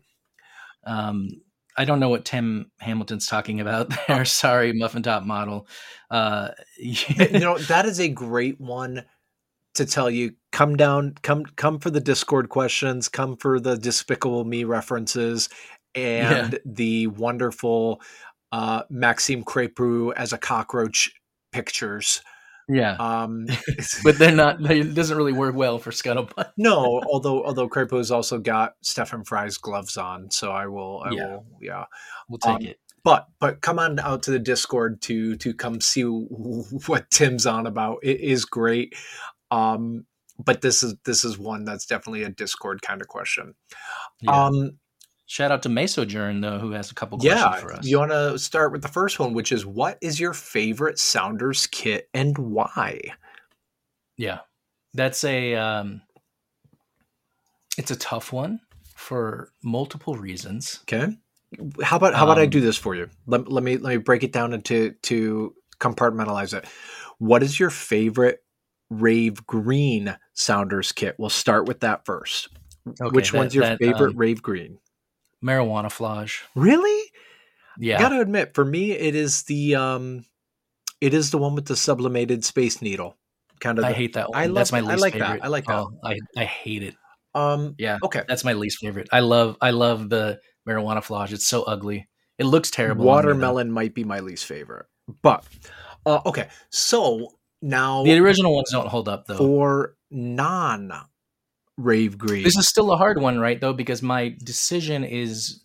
I don't know what Tim Hamilton's talking about there. Sorry, Muffin Top Model. That is a great one to tell you. Come down, come for the Discord questions, come for the Despicable Me references, and the wonderful Maxime Crepeau as a cockroach pictures. Yeah. But they're not, it doesn't really work well for Scuttlebutt. No, although Crepeau's also got Stefan Fry's gloves on, so I will, we'll take it. But come on out to the Discord to come see what Tim's on about. It is great. But this is one that's definitely a Discord kind of question. Yeah. Shout out to Mesojourn, though, who has a couple questions for us. You want to start with the first one, which is, what is your favorite Sounders kit and why? Yeah, that's it's a tough one for multiple reasons. Okay. How about I do this for you? Let me break it down to compartmentalize it. What is your favorite Rave Green Sounders kit? We'll start with that first. Okay, which one's your favorite Rave Green? Marijuana Flage. Really? Yeah. I gotta admit, for me, it is the one with the sublimated Space Needle. I hate that one. That's my least favorite. I like that. Oh, I hate it. Yeah. Okay. That's my least favorite. I love the Marijuana Flage. It's so ugly. It looks terrible. Watermelon might be my least favorite. But okay. So now the original ones don't hold up though. For non-Rave Green. This is still a hard one, right, though, because my decision is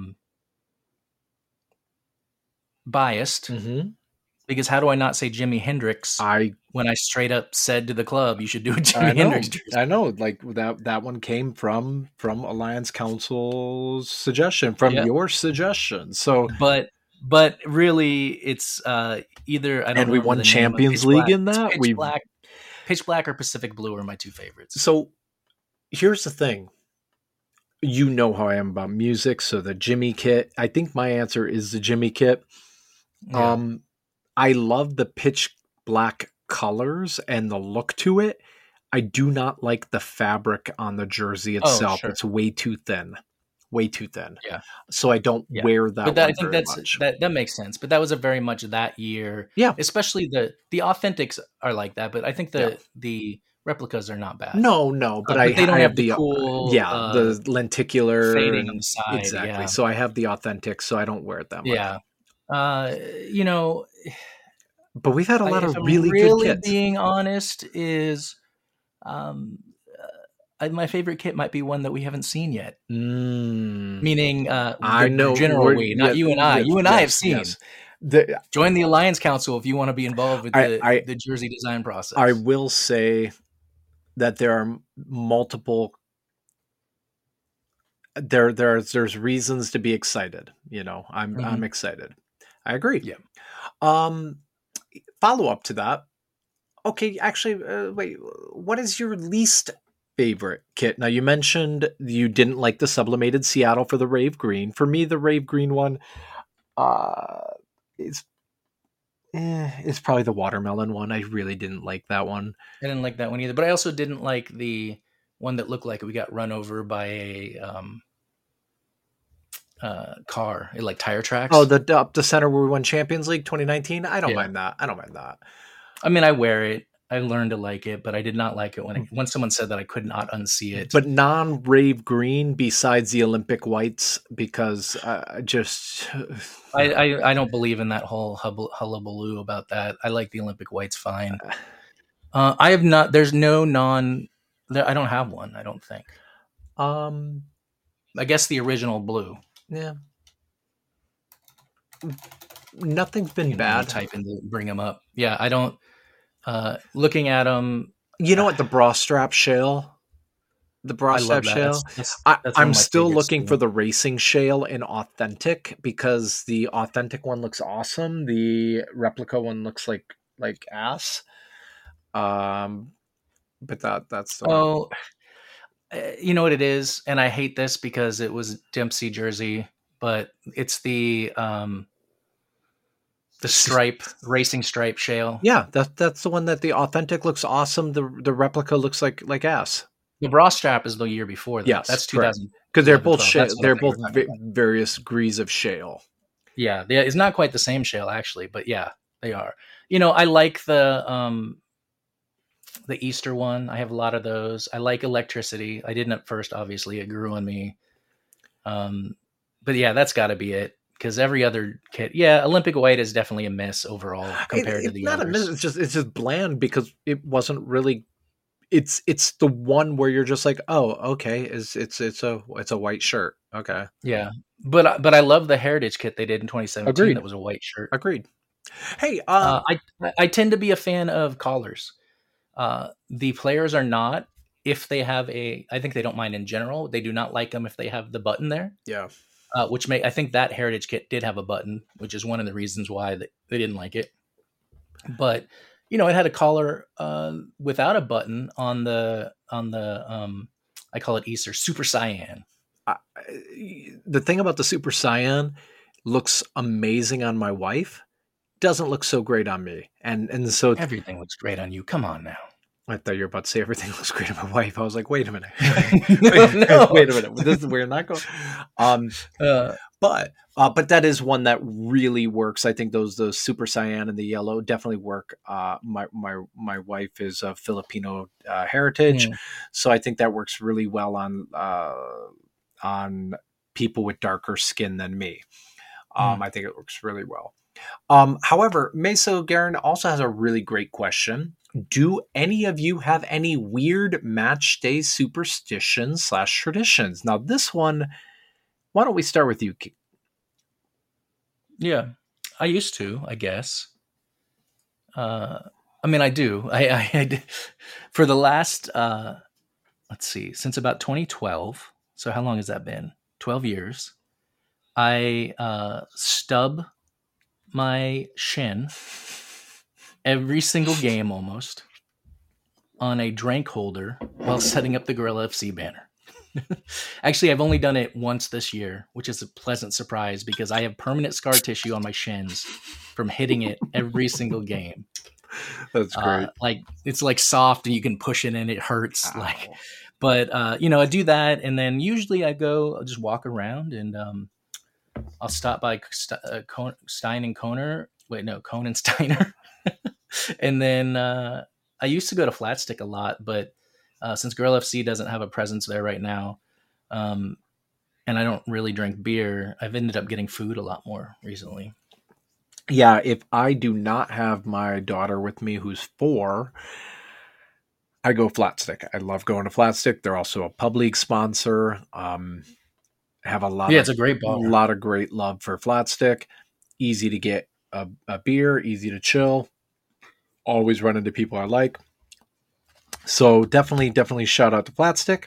biased. Mm-hmm. Because how do I not say Jimi Hendrix when I straight up said to the club, you should do a Jimi Hendrix jersey? I know, like that one came from Alliance Council's suggestion, from your suggestion. So, but really, it's either I don't. And we won Champions League in that. Pitch Black or Pacific Blue are my two favorites. So, here's the thing. You know how I am about music, so the Jimmy kit. I think my answer is the Jimmy kit. Yeah. I love the pitch black colors and the look to it. I do not like the fabric on the jersey itself. Oh, sure. It's way too thin. Yeah. So I don't wear that. But I think that makes sense. But that was a very much that year. Yeah. Especially the authentics are like that. But I think the replicas are not bad. No. But they don't have the cool. The lenticular fading on the side. Exactly. Yeah. So I have the authentics, so I don't wear it that much. Yeah. But we've had a lot of really good kits. Being honest, is my favorite kit might be one that we haven't seen yet. Meaning, I know general we, not you and I. You and I have seen. Yes. Join the Alliance Council if you want to be involved with the jersey design process. I will say that there are multiple. There's reasons to be excited. I'm excited. I agree. Yeah. Follow up to that. Okay, actually, wait. What is your least favorite kit? Now, you mentioned you didn't like the sublimated Seattle for the Rave Green. For me, the Rave Green one is probably the watermelon one. I really didn't like that one. I didn't like that one either. But I also didn't like the one that looked like we got run over by a car, like tire tracks. Oh, the center where we won Champions League 2019. I don't mind that. I mean, I wear it. I learned to like it, but I did not like it when someone said that I could not unsee it. But non-Rave Green, besides the Olympic whites, because I don't believe in that whole hullabaloo about that. I like the Olympic whites fine. I have not. There's no I don't have one. I don't think. Um, I guess the original blue. yeah. Nothing's been You know, bad. type in to bring them up. Yeah, I don't. Looking at them, You know what? The bra strap shale. The bra I strap love that. shale. That's one I'm of my still favorites looking too. for the racing shale in authentic because the authentic one looks awesome. The replica one looks like ass. But that's the one. Oh, you know what it is, and I hate this because it was Dempsey jersey, but it's the stripe racing stripe shale. Yeah, that's the one that the authentic looks awesome. The replica looks like ass. The bra strap is the year before that. Yes, That's correct. 2000 Because they're both 12. shale. That's what I They're thought you both were talking about. various degrees of shale. Yeah, it's not quite the same shale actually, but yeah, they are. You know, I like the Easter one. I have a lot of those. I like electricity. I didn't at first, obviously. It grew on me. But yeah, that's got to be it. Because every other kit, yeah, Olympic White is definitely a miss overall compared to the not others. a miss. It's just bland because it wasn't really. It's the one where you're just like, oh, okay, it's a white shirt. Okay, Yeah, but I love the Heritage kit they did in 2017. Agreed. That was a white shirt. Agreed. Hey, I tend to be a fan of collars. The players are not. If they have I think they don't mind in general. They do not like them if they have the button there. yeah. I think that Heritage kit did have a button, which is one of the reasons why they didn't like it. But you know, it had a collar without a button on the I call it Easter Super Cyan. The thing about the Super Cyan looks amazing on my wife. Doesn't look so great on me, and so Everything looks great on you. Come on now. I thought you were about to say everything looks great on my wife. I was like, wait a minute, No. wait a minute. We're not going. But that is one that really works. I think those Super Cyan and the yellow definitely work. My wife is of Filipino heritage, so I think that works really well on people with darker skin than me. I think it works really well. However, Meso Garen also has a really great question. Do any of you have any weird match day superstitions / traditions? Now, this one, why don't we start with you? Yeah, I used to, I guess. I mean, I do. I did. For the last, let's see, since about 2012. So how long has that been? 12 years. I stub my shin every single game almost on a drink holder while setting up the Gorilla FC banner. Actually, I've only done it once this year, which is a pleasant surprise because I have permanent scar tissue on my shins from hitting it every single game. That's great. Like it's like soft and you can push it and it hurts. Ow. But you know, I do that and then usually I'll just walk around and I'll stop by Stein and Koner. Wait, no, Conan Steiner. And then I used to go to Flatstick a lot, but since Girl FC doesn't have a presence there right now, and I don't really drink beer, I've ended up getting food a lot more recently. Yeah, if I do not have my daughter with me who's 4, I go Flatstick. I love going to Flatstick. They're also a pub league sponsor. Have a lot. It's a great bar. A lot of great love for Flatstick. Easy to get a beer, easy to chill. Always run into people I like. So definitely shout out to Flatstick.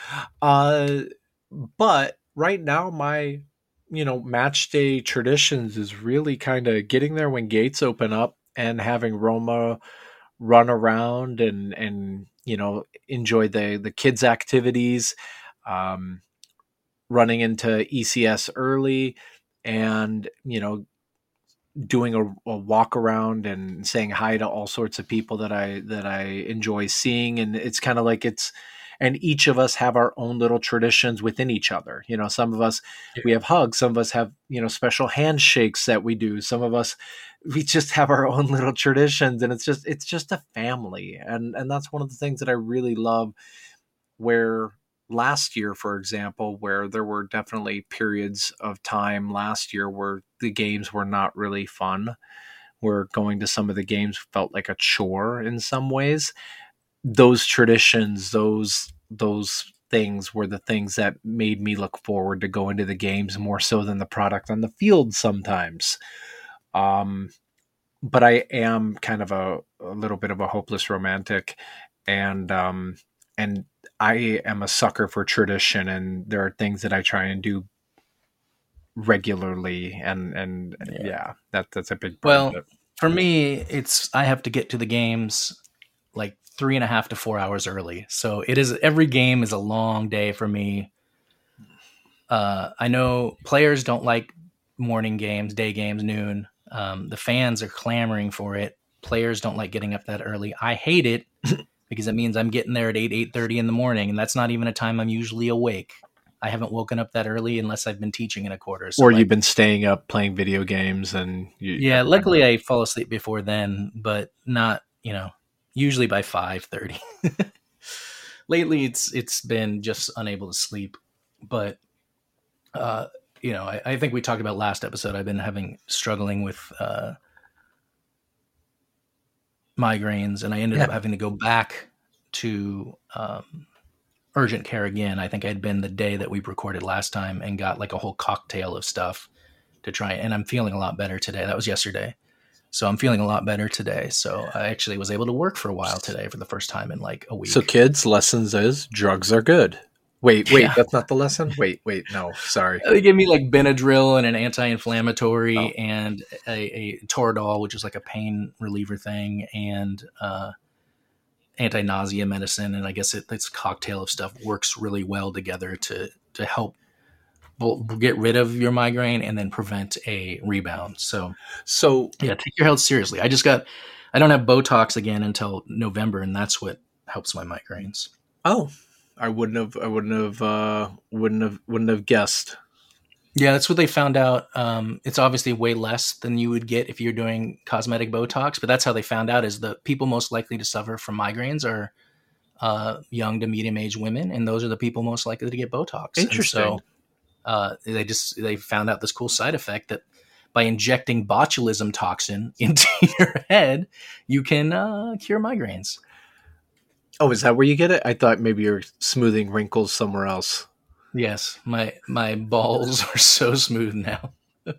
But right now my match day traditions is really kind of getting there when gates open up and having Roma run around and enjoy the kids activities, running into ECS early and doing a walk around and saying hi to all sorts of people that I enjoy seeing. And it's kind of like and each of us have our own little traditions within each other. Some of us, we have hugs. Some of us have, special handshakes that we do. Some of us, we just have our own little traditions, and it's just a family. And that's one of the things that I really love, where last year, for example, where there were definitely periods of time last year where the games were not really fun, where going to some of the games felt like a chore in some ways. Those traditions, those things were the things that made me look forward to going to the games more so than the product on the field sometimes. But I am kind of a little bit of a hopeless romantic, and I am a sucker for tradition, and there are things that I try and do regularly, and that's a big part of Well, it. for me, I have to get to the games like 3.5 to 4 hours early. So every game is a long day for me. I know players don't like morning games, day games, noon. The fans are clamoring for it. Players don't like getting up that early. I hate it because it means I'm getting there at 8:30 in the morning, and that's not even a time I'm usually awake. I haven't woken up that early unless I've been teaching in a quarter. So Or you've been staying up playing video games, and luckily I fall asleep before then, but not, usually by 5:30. Lately it's been just unable to sleep, but I think we talked about last episode. I've been struggling with migraines, and I ended up having to go back to urgent care again. I think I'd been the day that we recorded last time and got like a whole cocktail of stuff to try. And I'm feeling a lot better today. That was yesterday. So I'm feeling a lot better today. So I actually was able to work for a while today for the first time in like a week. So kids, lessons is drugs are good. Wait, that's not the lesson? Wait, no, sorry. They gave me like Benadryl and an anti-inflammatory and a Toradol, which is like a pain reliever thing, and anti-nausea medicine. And I guess this cocktail of stuff works really well together to help get rid of your migraine and then prevent a rebound. So yeah, take your health seriously. I don't have Botox again until November, and that's what helps my migraines. Oh, I wouldn't have guessed. Yeah, that's what they found out. It's obviously way less than you would get if you're doing cosmetic Botox, but that's how they found out is the people most likely to suffer from migraines are young to medium-aged women, and those are the people most likely to get Botox. Interesting. And so they found out this cool side effect that by injecting botulism toxin into your head, you can cure migraines. Oh, is that where you get it? I thought maybe you're smoothing wrinkles somewhere else. Yes, my balls are so smooth now.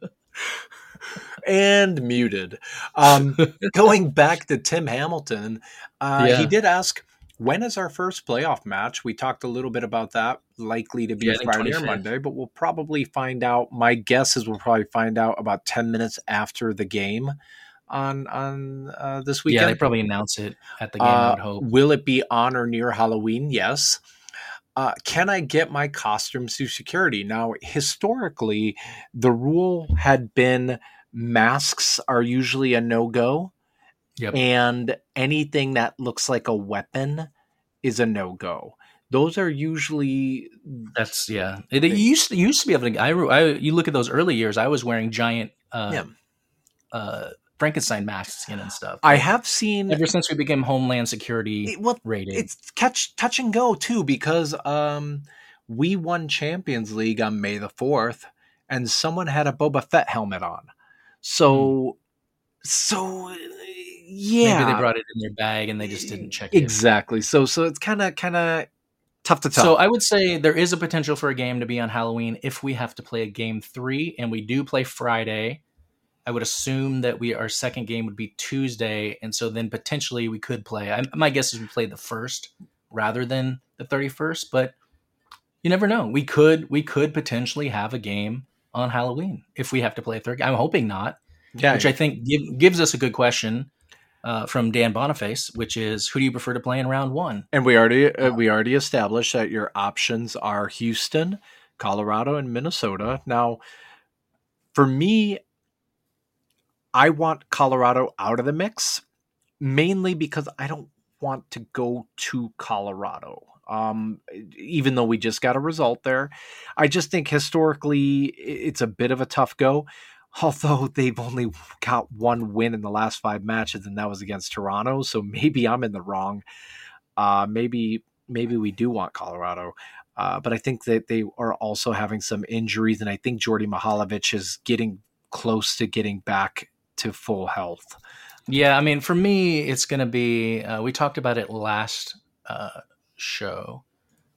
And muted. Going back to Tim Hamilton, he did ask, when is our first playoff match? We talked a little bit about that, likely to be Friday or Monday, but we'll probably find out. My guess is we'll probably find out about 10 minutes after the game on this weekend. Yeah, they probably announce it at the game, I would hope. Will it be on or near Halloween? Yes. Can I get my costumes through security? Now, historically, the rule had been masks are usually a no-go. Yep. And anything that looks like a weapon is a no-go. Those are usually... It used to be able to... you look at those early years, I was wearing giant Frankenstein masks and stuff. I have seen... Ever since we became Homeland Security rated. It's touch and go, too, because we won Champions League on May the 4th, and someone had a Boba Fett helmet on. So... Yeah, maybe they brought it in their bag and they just didn't check it. Exactly. So it's kind of tough to tell. So I would say there is a potential for a game to be on Halloween if we have to play a game 3, and we do play Friday. I would assume that our second game would be Tuesday, and so then potentially we could play. My guess is we play the 1st rather than the 31st, but you never know. We could potentially have a game on Halloween if we have to play a third game. I'm hoping not. Yeah, which I think gives us a good question. From Dan Boniface, which is, who do you prefer to play in round 1? And we already established that your options are Houston, Colorado, and Minnesota. Now, for me, I want Colorado out of the mix, mainly because I don't want to go to Colorado. Even though we just got a result there, I just think historically it's a bit of a tough go. Although they've only got one win in the last 5 matches, and that was against Toronto. So maybe I'm in the wrong. Maybe we do want Colorado. But I think that they are also having some injuries, and I think Jordy Mihalovic is getting close to getting back to full health. Yeah, I mean, for me, it's going to be, we talked about it last show.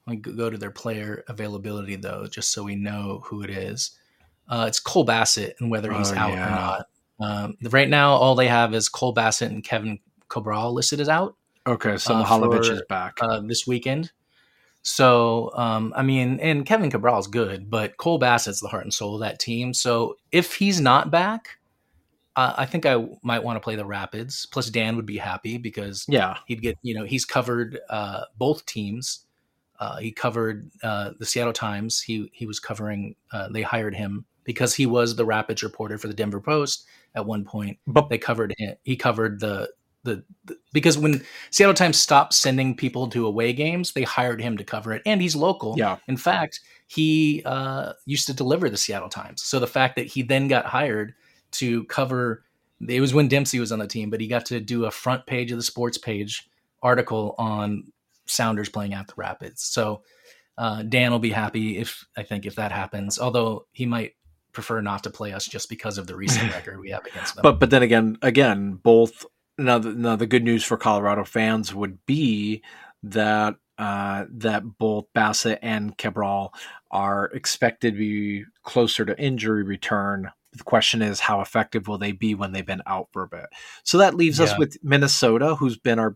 Let me go to their player availability though, just so we know who it is. It's Cole Bassett and whether he's out or not. Right now, all they have is Cole Bassett and Kevin Cabral listed as out. Okay, so Mihalovic is back this weekend. So, and Kevin Cabral is good, but Cole Bassett's the heart and soul of that team. So if he's not back, I think I might want to play the Rapids. Plus, Dan would be happy because he'd get, he's covered both teams. He covered the Seattle Times. He was covering. They hired him because he was the Rapids reporter for the Denver Post at one point. But they covered him. He covered the because when Seattle Times stopped sending people to away games, they hired him to cover it, and he's local. Yeah. In fact, he used to deliver the Seattle Times. So the fact that he then got hired to cover, it was when Dempsey was on the team, but he got to do a front page of the sports page article on Sounders playing at the Rapids. So Dan will be happy if that happens, although he might prefer not to play us just because of the recent record we have against them. But then again, both. Now the good news for Colorado fans would be that that both Bassett and Cabral are expected to be closer to injury return. The question is, how effective will they be when they've been out for a bit? So that leaves us with Minnesota, who's been our.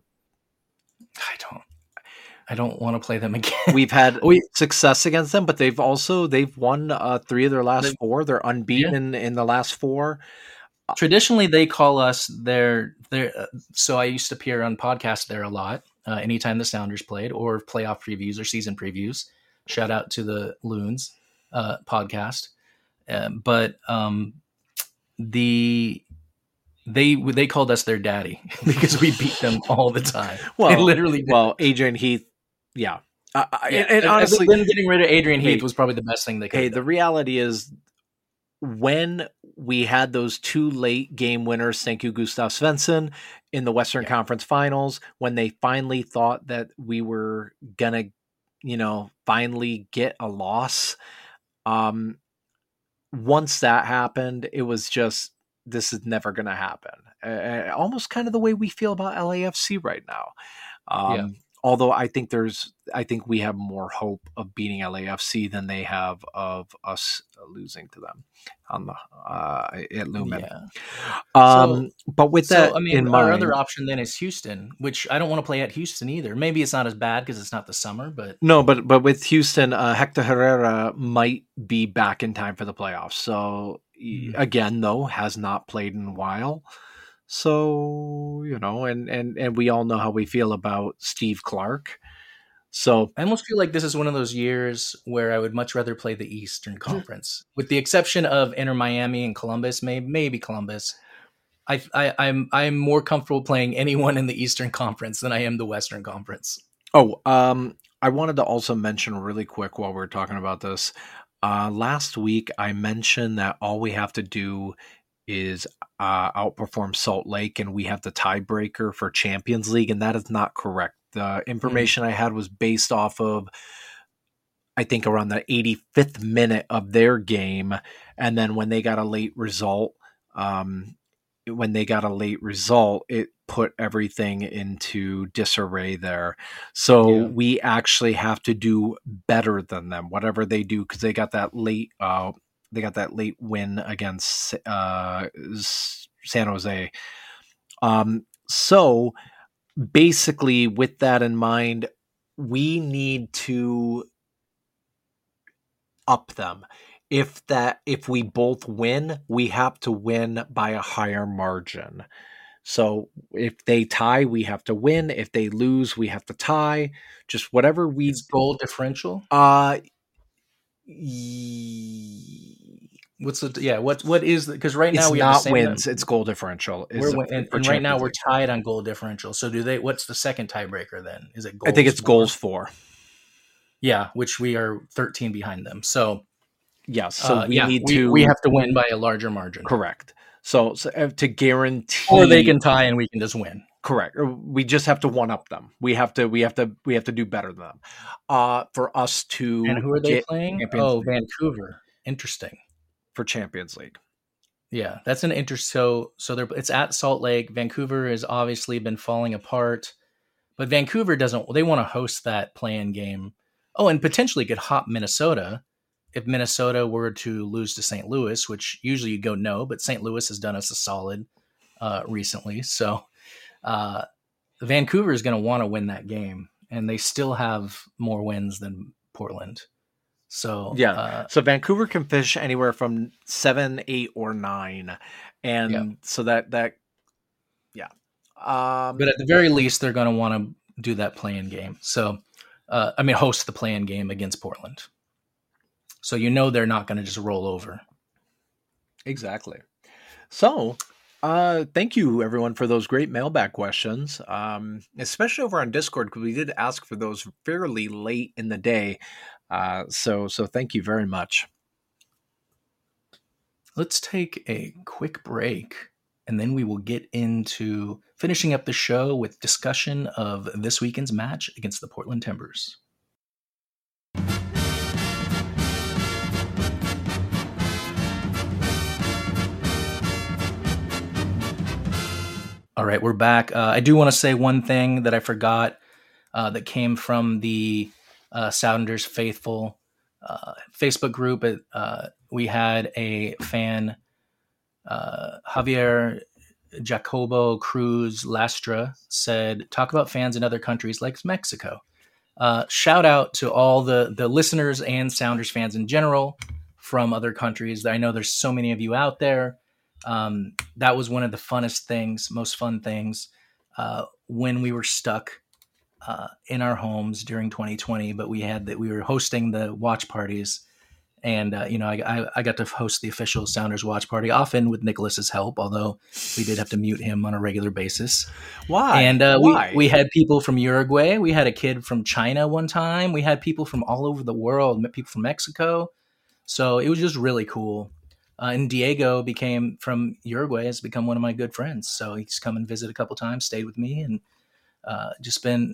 I don't want to play them again. We've had success against them, but they've won 3 of their last 4. They're unbeaten in the last 4. Traditionally, they call us their. So I used to appear on podcasts there a lot. Anytime the Sounders played, or playoff previews or season previews. Shout out to the Loons podcast. But they called us their daddy because we beat them all the time. Well, they literally did. Well, Adrian Heath, and honestly, then getting rid of Adrian Heath was probably the best thing they could. Hey, the reality is, when we had those 2 late game winners, thank you, Gustav Svensson, in the Western Conference Finals, when they finally thought that we were gonna, finally get a loss. Once that happened, it was just, this is never going to happen. Almost kind of the way we feel about LAFC right now. Although I think we have more hope of beating LAFC than they have of us losing to them on the at Lumen. But with that in mind, our other option then is Houston, which I don't want to play at Houston either. Maybe it's not as bad because it's not the summer, but with Houston, Hector Herrera might be back in time for the playoffs. So again, though, has not played in a while. So, and we all know how we feel about Steve Clark. So I almost feel like this is one of those years where I would much rather play the Eastern Conference, with the exception of Inter Miami and Columbus, maybe Columbus. I'm more comfortable playing anyone in the Eastern Conference than I am the Western Conference. I wanted to also mention really quick while we're talking about this. Last week, I mentioned that all we have to do is outperform Salt Lake, and we have the tiebreaker for Champions League, and that is not correct. The information I had was based off of, I think, around the 85th minute of their game, and then when they got a late result, it put everything into disarray there. So we actually have to do better than them, whatever they do, because they got that late. They got that late win against San Jose. So basically, with that in mind, we need to up them. If we both win, we have to win by a higher margin. So if they tie, we have to win. If they lose, we have to tie. Just whatever we goal differential. What's the what is because right now we have wins. It's goal differential. And right now we're tied on goal differential. So what's the second tiebreaker then? Is it goals? I think it's goals for. Yeah, which we are 13 behind them. So yes, so we have to win by a larger margin. Correct. So to guarantee, or they can tie and we can just win. Correct. We just have to one up them. We have to do better than them. For us to. And who are they playing? Vancouver. Interesting. For Champions League. Yeah, that's an So it's at Salt Lake. Vancouver has obviously been falling apart, but Vancouver they want to host that play-in game Oh, and potentially could hop Minnesota if Minnesota were to lose to St. Louis, which usually you go no, but St. Louis has done us a solid recently. So Vancouver is going to want to win that game, and they still have more wins than Portland. So So Vancouver can finish anywhere from 7, 8, or 9, and so that. But at the very least, they're going to want to do that play-in game. So, host the play-in game against Portland. So they're not going to just roll over. Exactly. So, thank you everyone for those great mailbag questions, especially over on Discord, because we did ask for those fairly late in the day. So thank you very much. Let's take a quick break, and then we will get into finishing up the show with discussion of this weekend's match against the Portland Timbers. All right, we're back. I do want to say one thing that I forgot that came from the Sounders Faithful Facebook group. We had a fan, Javier Jacobo Cruz Lastra, said, talk about fans in other countries like Mexico. Shout out to all the listeners and Sounders fans in general from other countries. I know there's so many of you out there. That was one of the funnest things, most fun things, when we were stuck in our homes during 2020, but we were hosting the watch parties, and I got to host the official Sounders watch party, often with Nicholas's help, although we did have to mute him on a regular basis. Why? And Why? we had people from Uruguay, we had a kid from China one time, we had people from all over the world, people from Mexico, so it was just really cool. And Diego from Uruguay has become one of my good friends. So he's come and visited a couple times, stayed with me, and just been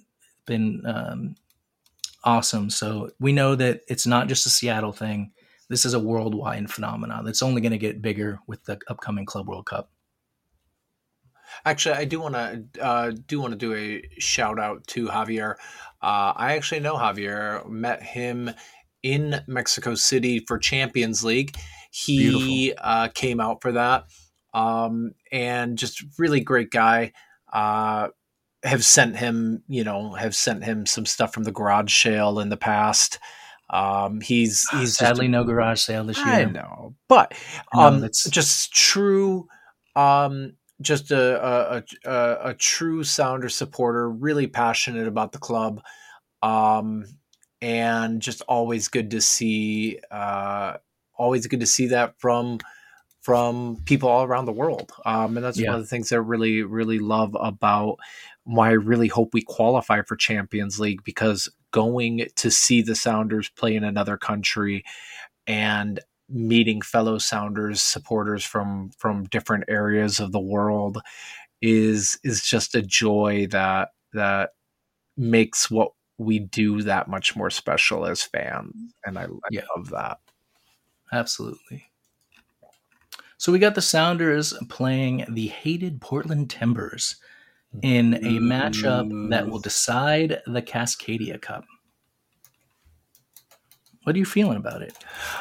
awesome. So we know that it's not just a Seattle thing. This is a worldwide phenomenon that's only going to get bigger with the upcoming Club World Cup. Actually, I do want to do a shout out to Javier. I actually know Javier. Met him in Mexico City for Champions League. He came out for that, and just really great guy. Have sent him some stuff from the garage sale in the past. He's sadly no garage sale this year. I know, but just true. Just a true Sounder supporter, really passionate about the club, and just always good to see. Always good to see that from people all around the world. And that's one of the things I really, really love about why I really hope we qualify for Champions League, because going to see the Sounders play in another country and meeting fellow Sounders supporters from different areas of the world is just a joy that makes what we do that much more special as fans. And I love that. Absolutely. So we got the Sounders playing the hated Portland Timbers in a matchup that will decide the Cascadia Cup. What are you feeling about it?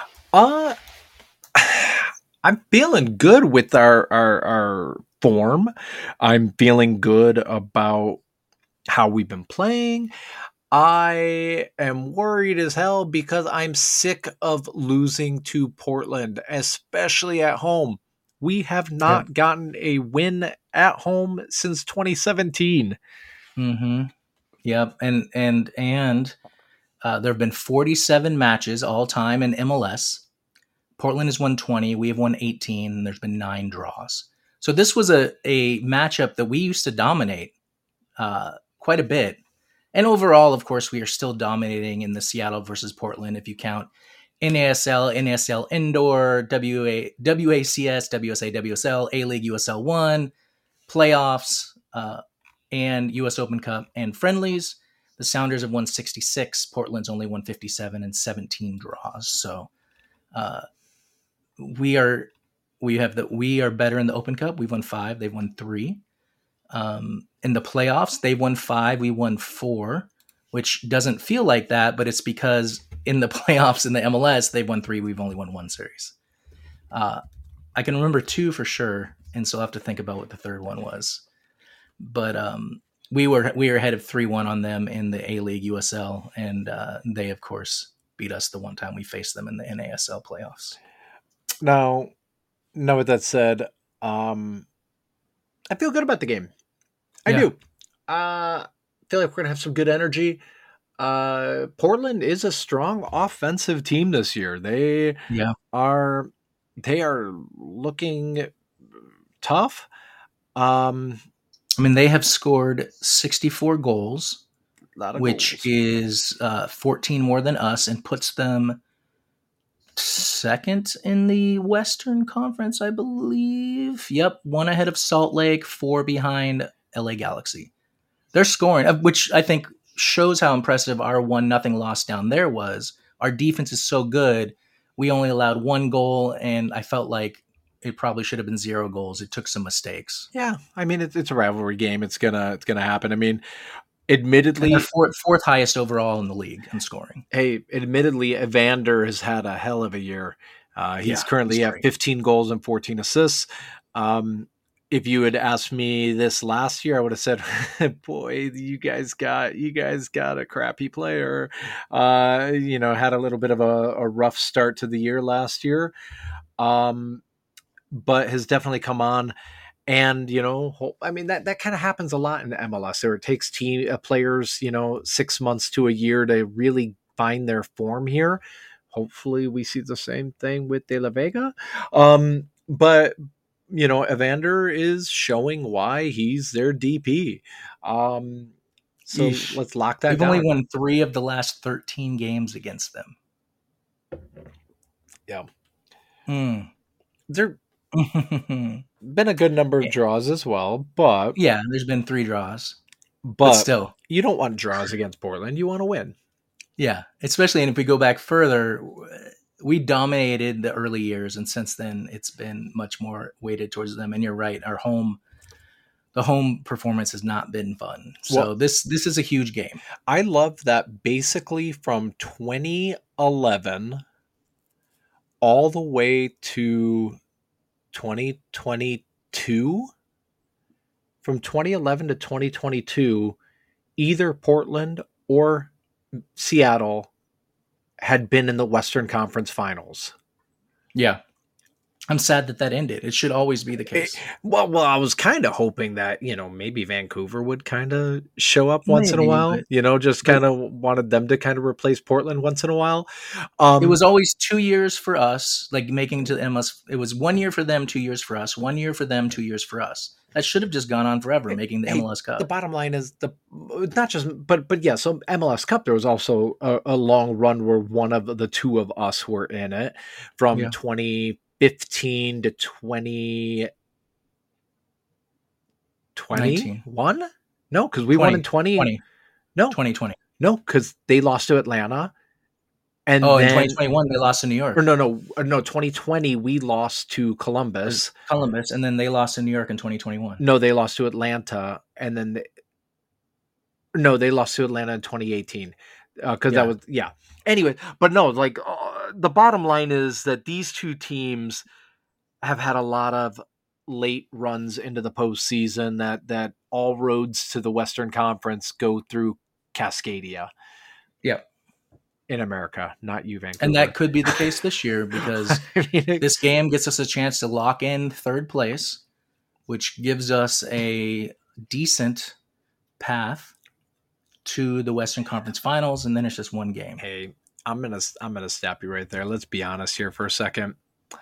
I'm feeling good with our form. I'm feeling good about how we've been playing. I am worried as hell because I'm sick of losing to Portland, especially at home. We have not gotten a win at home since 2017. Mm-hmm. Yep. And there have been 47 matches all time in MLS. Portland has won 20. We have won 18. And there's been 9 draws. So this was a matchup that we used to dominate quite a bit. And overall, of course, we are still dominating in the Seattle versus Portland if you count NASL, NASL Indoor, WACS, WSA, WSL, A-League, USL 1, playoffs, and US Open Cup and friendlies. The Sounders have won 66. Portland's only won 57 and 17 draws. So we are better in the Open Cup. We've won 5. They've won 3. In the playoffs, they won 5. We won 4. which doesn't feel like that, but it's because in the playoffs in the MLS, they've won 3. We've only won 1 series. I can remember 2 for sure, and so I'll have to think about what the third one was. But we were ahead of 3-1 on them in the A-League USL, and they, of course, beat us the one time we faced them in the NASL playoffs. Now, with that said, I feel good about the game. I do. Feel like we're going to have some good energy. Portland is a strong offensive team this year. They are looking tough. They have scored 64 goals, which is 14 more than us, and puts them second in the Western Conference, I believe. Yep, 1 ahead of Salt Lake, 4 behind LA Galaxy. They're scoring, which I think shows how impressive our 1-0 loss down there was. Our defense is so good. We only allowed 1 goal, and I felt like it probably should have been 0 goals. It took some mistakes. Yeah, it's a rivalry game. It's gonna happen. Admittedly, they're fourth highest overall in the league in scoring. Hey, admittedly, Evander has had a hell of a year. He's currently at 15 goals and 14 assists. If you had asked me this last year, I would have said, "Boy, you guys got a crappy player." Had a little bit of a rough start to the year last year, but has definitely come on. And, that kind of happens a lot in the MLS. Or it takes players, 6 months to a year to really find their form here. Hopefully we see the same thing with De La Vega. But, Evander is showing why he's their DP. So let's lock that down. We've only won 3 of the last 13 games against them. Yeah. They're been a good number of draws as well, but there's been 3 draws, but still, you don't want draws against Portland. You want to win. Yeah, especially, and if we go back further, we dominated the early years, and since then it's been much more weighted towards them. And you're right, the home performance has not been fun. So this is a huge game. I love that basically from 2011 all the way to 2022, from 2011 to 2022, either Portland or Seattle had been in the Western Conference Finals. Yeah. I'm sad that ended. It should always be the case. Well, I was kind of hoping that, maybe Vancouver would kind of show up once in a while, just kind of wanted them to kind of replace Portland once in a while. It was always 2 years for us, like making to the MLS. It was 1 year for them, 2 years for us, 1 year for them, 2 years for us. That should have just gone on forever, making the MLS Cup. The bottom line is so MLS Cup, there was also a long run where one of the 2 of us were in it from 2015 to 2021? No, because we won in 2020. No, 2020. No, because they lost to Atlanta. And in 2021 they lost to New York. Or no, 2020 we lost to Columbus. And then they lost to New York in 2021. No, they lost to Atlanta, and then they lost to Atlanta in 2018. That was Anyway, but no, the bottom line is that these 2 teams have had a lot of late runs into the postseason. That all roads to the Western Conference go through Cascadia. Yep. In America, not you, Vancouver. And that could be the case this year because this game gets us a chance to lock in 3rd place, which gives us a decent path to the Western Conference Finals, and then it's just 1 game. Hey, I'm gonna stop you right there. Let's be honest here for a second.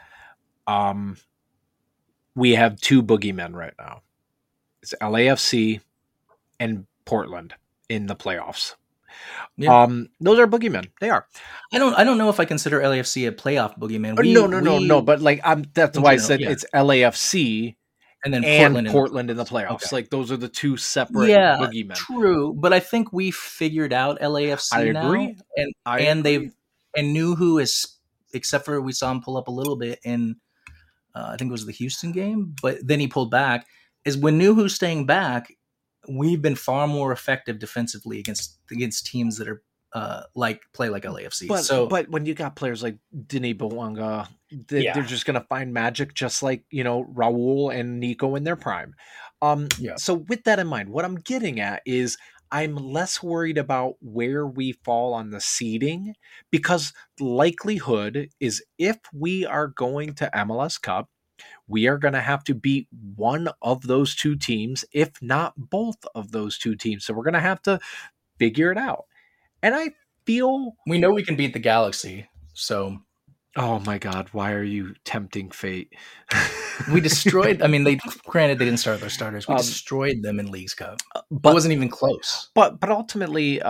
We have 2 boogeymen right now. It's LAFC and Portland in the playoffs. Yeah. Those are boogeymen. They are. I don't know if I consider LAFC a playoff boogeyman. No. But that's why I said it's LAFC and then Portland in the playoffs. Okay. Those are the 2 separate boogeymen. True. But I think we figured out LAFC. I agree. Now, and knew who is, except for we saw him pull up a little bit in, I think it was the Houston game, but then he pulled back. Is when Nuhu's staying back, we've been far more effective defensively against teams that are play like LAFC. But when you got players like Denis Bouanga, they're just going to find magic, just like, Raul and Nico in their prime. So with that in mind, what I'm getting at is I'm less worried about where we fall on the seeding, because likelihood is if we are going to MLS Cup, we are going to have to beat one of those two teams, if not both of those two teams. So we're going to have to figure it out. And I feel... We know we can beat the Galaxy, so... Oh my God, why are you tempting fate? We destroyed... granted, they didn't start their starters. We destroyed them in Leagues Cup. But it wasn't even close. But ultimately,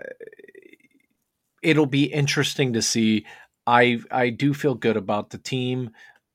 it'll be interesting to see. I do feel good about the team.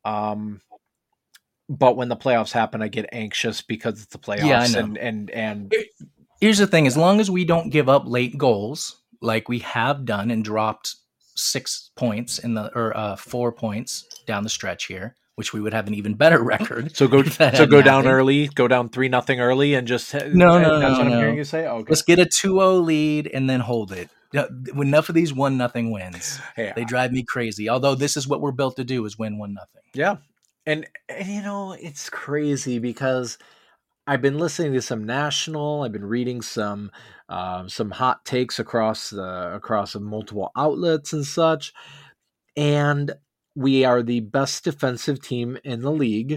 But when the playoffs happen, I get anxious because it's the playoffs. Yeah, I know. And here's the thing: as long as we don't give up late goals, like we have done and dropped 6 points 4 points down the stretch here, which we would have an even better record. So go down early, go down 3-0 early, and just no. That's what I'm hearing you say. Okay. Let's get a 2-0 lead and then hold it. Enough of these 1-0 wins. Hey, they drive me crazy. Although this is what we're built to do: is win 1-0. Yeah. And it's crazy because I've been listening to some national, I've been reading some hot takes across multiple outlets and such, and we are the best defensive team in the league.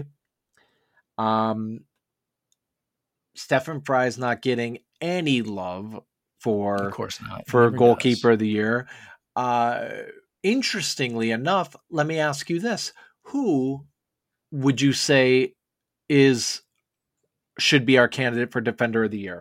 Stefan Fry's not getting any love of course not, for goalkeeper of the year. Interestingly enough, let me ask you this: who would you say should be our candidate for defender of the year?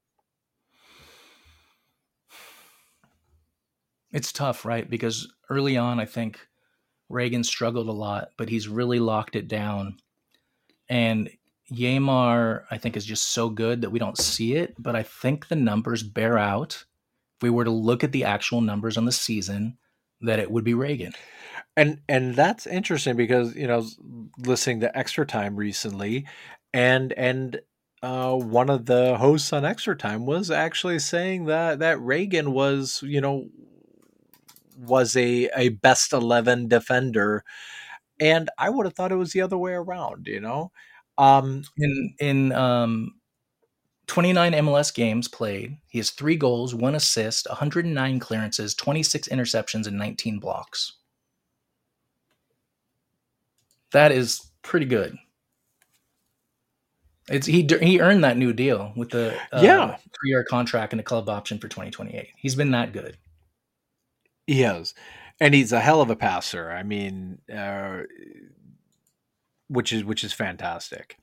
It's tough, right? Because early on, I think Reagan struggled a lot, but he's really locked it down. And Yeimar, I think, is just so good that we don't see it, but I think the numbers bear out. If we were to look at the actual numbers on the season, that it would be Reagan. And that's interesting because, listening to Extra Time recently, and one of the hosts on Extra Time was actually saying that Reagan was a best 11 defender, and I would have thought it was the other way around. In 29 MLS games played, he has 3 goals, 1 assist, 109 clearances, 26 interceptions, and 19 blocks. That is pretty good. He earned that new deal with the 3-year contract and a club option for 2028. He's been that good. He is, and he's a hell of a passer. I mean, which is fantastic.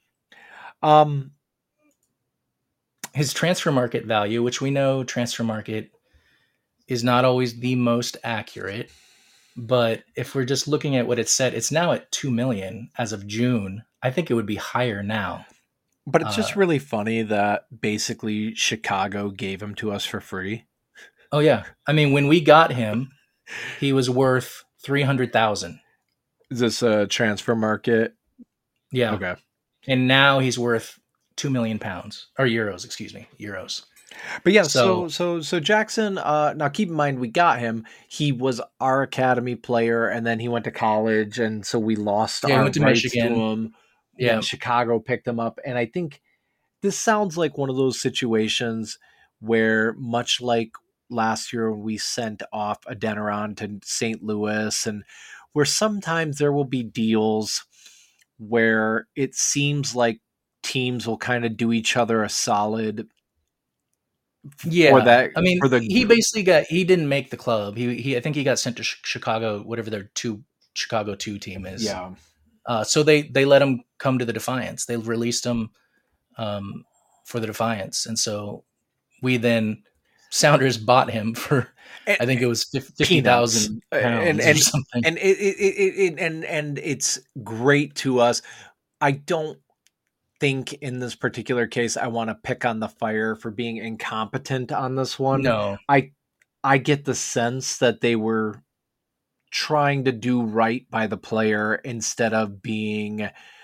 His transfer market value, which we know transfer market is not always the most accurate. But if we're just looking at what it said, it's now at $2 million as of June. I think it would be higher now. But it's just really funny that basically Chicago gave him to us for free. Oh yeah, I mean, when we got him, he was worth $300,000. Is this a transfer market? Yeah. Okay. And now he's worth £2 million or euros. Excuse me, euros. But yeah, so Jackson. Now keep in mind, we got him. He was our academy player, and then he went to college, and so we lost our went to rights Michigan. to him. Yeah, and Chicago picked him up, and I think this sounds like one of those situations where, much like last year when we sent off Adeniran to St. Louis, and where sometimes there will be deals where it seems like teams will kind of do each other a solid. Yeah, he didn't make the club. I think he got sent to Chicago, whatever their Chicago 2 team is. Yeah. So they let him come to the Defiance. They released him for the Defiance, and so we then Sounders bought him for I think it was £50,000 or something. And it's great to us. I don't think in this particular case I want to pick on the Fire for being incompetent on this one. No. I get the sense that they were trying to do right by the player instead of being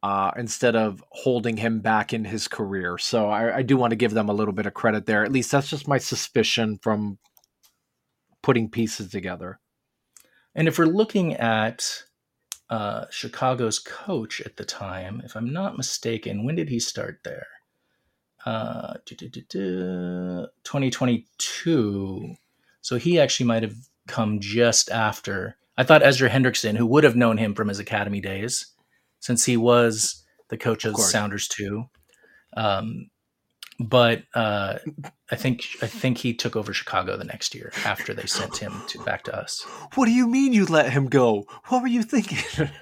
instead of holding him back in his career. So I do want to give them a little bit of credit there. At least that's just my suspicion from putting pieces together. And if we're looking at Chicago's coach at the time, if I'm not mistaken, when did he start there? 2022. So he actually might have come just after. I thought Ezra Hendrickson, who would have known him from his academy days, since he was the coach of the Sounders too. But I think he took over Chicago the next year after they sent him back to us. What do you mean you let him go? What were you thinking?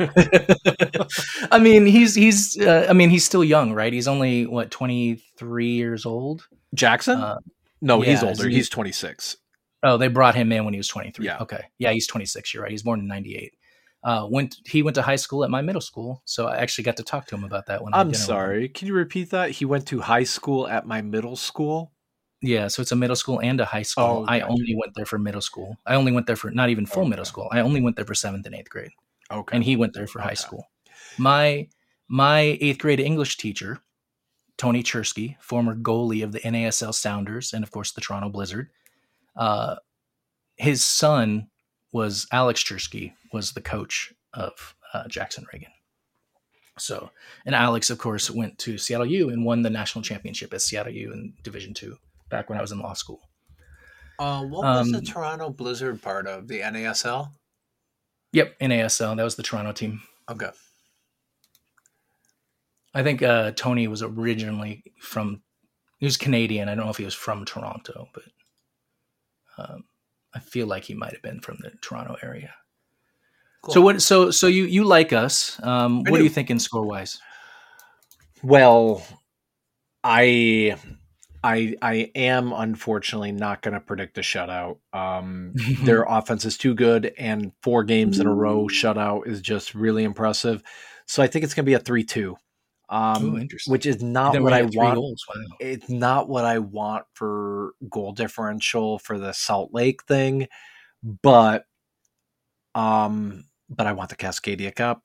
I mean, he's still young, right? He's only 23 years old. Jackson? No, yeah, he's older. He's 26. Oh, they brought him in when he was 23. Yeah. Okay. Yeah, he's 26. You're right. He's born in 98. He went to high school at my middle school, so I actually got to talk to him about that. I'm sorry. Can you repeat that? He went to high school at my middle school? Yeah, so it's a middle school and a high school. Oh, I only went there for middle school. I only went there for not even full middle school. I only went there for 7th and 8th grade. Okay. And he went there for high school. My 8th grade English teacher, Tony Chersky, former goalie of the NASL Sounders and of course the Toronto Blizzard, his son was Alex Chersky, was the coach of Jackson Reagan. So, and Alex, of course, went to Seattle U and won the national championship at Seattle U in Division II back when I was in law school. What was the Toronto Blizzard part of? The NASL? Yep, NASL. That was the Toronto team. Okay. I think Tony was originally he was Canadian. I don't know if he was from Toronto, but I feel like he might have been from the Toronto area. Cool. So you like us. What are you thinking score-wise? Well, I am unfortunately not going to predict a shutout. Their offense is too good, and 4 games in a row shutout is just really impressive. So I think it's going to be a 3-2. Which is not what I want. Wow. It's not what I want for goal differential for the Salt Lake thing, but I want the Cascadia Cup.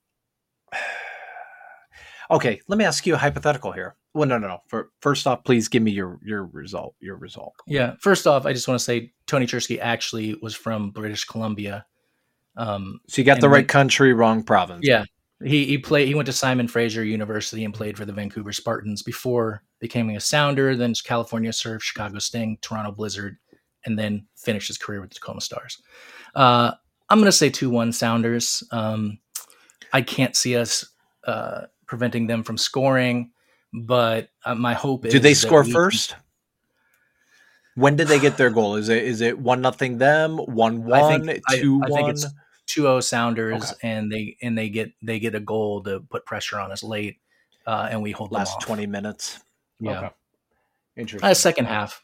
Okay, let me ask you a hypothetical here. Well, no. First off, please give me your result. Yeah. First off, I just want to say Tony Chersky actually was from British Columbia. So you got the right country, wrong province. Yeah. He went to Simon Fraser University and played for the Vancouver Spartans before becoming a Sounder, then California Surf, Chicago Sting, Toronto Blizzard, and then finished his career with the Tacoma Stars. I'm going to say 2-1 Sounders. I can't see us preventing them from scoring, but my hope is... Do they score first? When did they get their goal? Is it 1-0 them, 1-1, 2-1? I think it's 2-0 Sounders, okay. and they get a goal to put pressure on us late, and we hold last them off. 20 minutes. Yeah, okay. Interesting. Second half.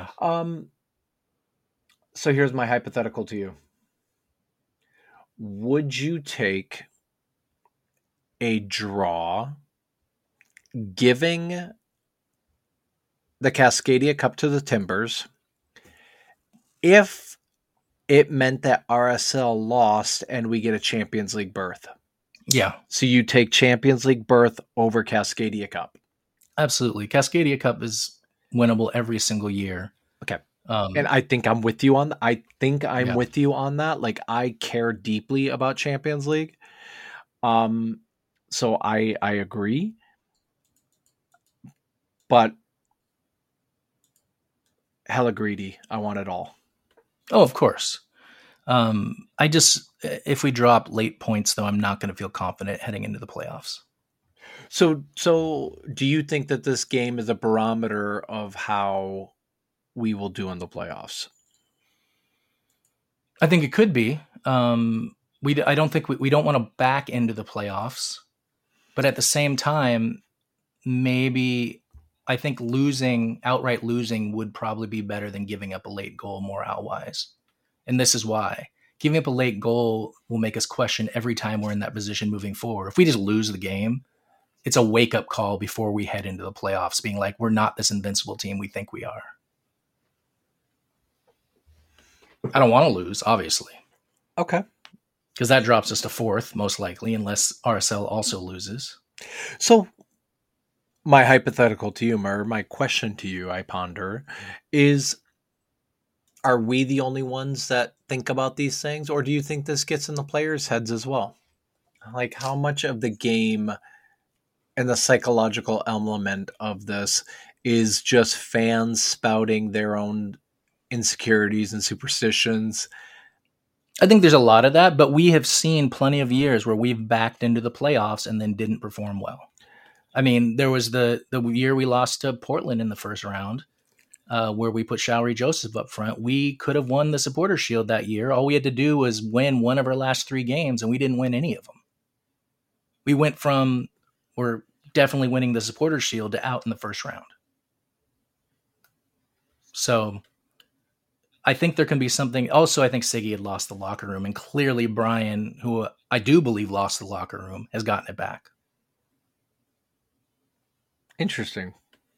So here's my hypothetical to you: would you take a draw, giving the Cascadia Cup to the Timbers, if it meant that RSL lost and we get a Champions League berth? Yeah. So you take Champions League berth over Cascadia Cup? Absolutely. Cascadia Cup is winnable every single year. Okay. And I think I'm with you on with you on that. Like, I care deeply about Champions League. So I agree. But hella greedy. I want it all. Oh, of course. If we drop late points, though, I'm not going to feel confident heading into the playoffs. So do you think that this game is a barometer of how we will do in the playoffs? I think it could be. I don't think we don't want to back into the playoffs, but at the same time, maybe I think outright losing would probably be better than giving up a late goal morale-wise. And this is why. Giving up a late goal will make us question every time we're in that position moving forward. If we just lose the game, it's a wake-up call before we head into the playoffs, being like, we're not this invincible team we think we are. I don't want to lose, obviously. Okay. Because that drops us to 4th, most likely, unless RSL also loses. So my hypothetical to you, or my question to you, I ponder, is: are we the only ones that think about these things, or do you think this gets in the players' heads as well? Like, how much of the game and the psychological element of this is just fans spouting their own insecurities and superstitions? I think there's a lot of that, but we have seen plenty of years where we've backed into the playoffs and then didn't perform well. I mean, there was the year we lost to Portland in the first round, where we put Showery Joseph up front. We could have won the Supporters Shield that year. All we had to do was win one of our last 3 games, and we didn't win any of them. We went from we're definitely winning the Supporters Shield to out in the first round. So I think there can be something. Also, I think Siggy had lost the locker room, and clearly Brian, who I do believe lost the locker room, has gotten it back. Interesting.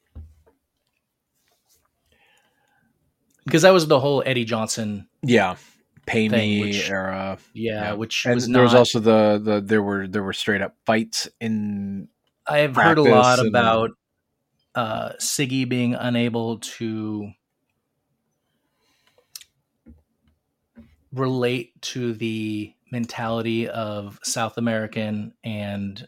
Because that was the whole Eddie Johnson, pay thing, me era. which And was there was not. also there were straight up fights in I have heard a lot practice and- about Siggy being unable to relate to the mentality of South American and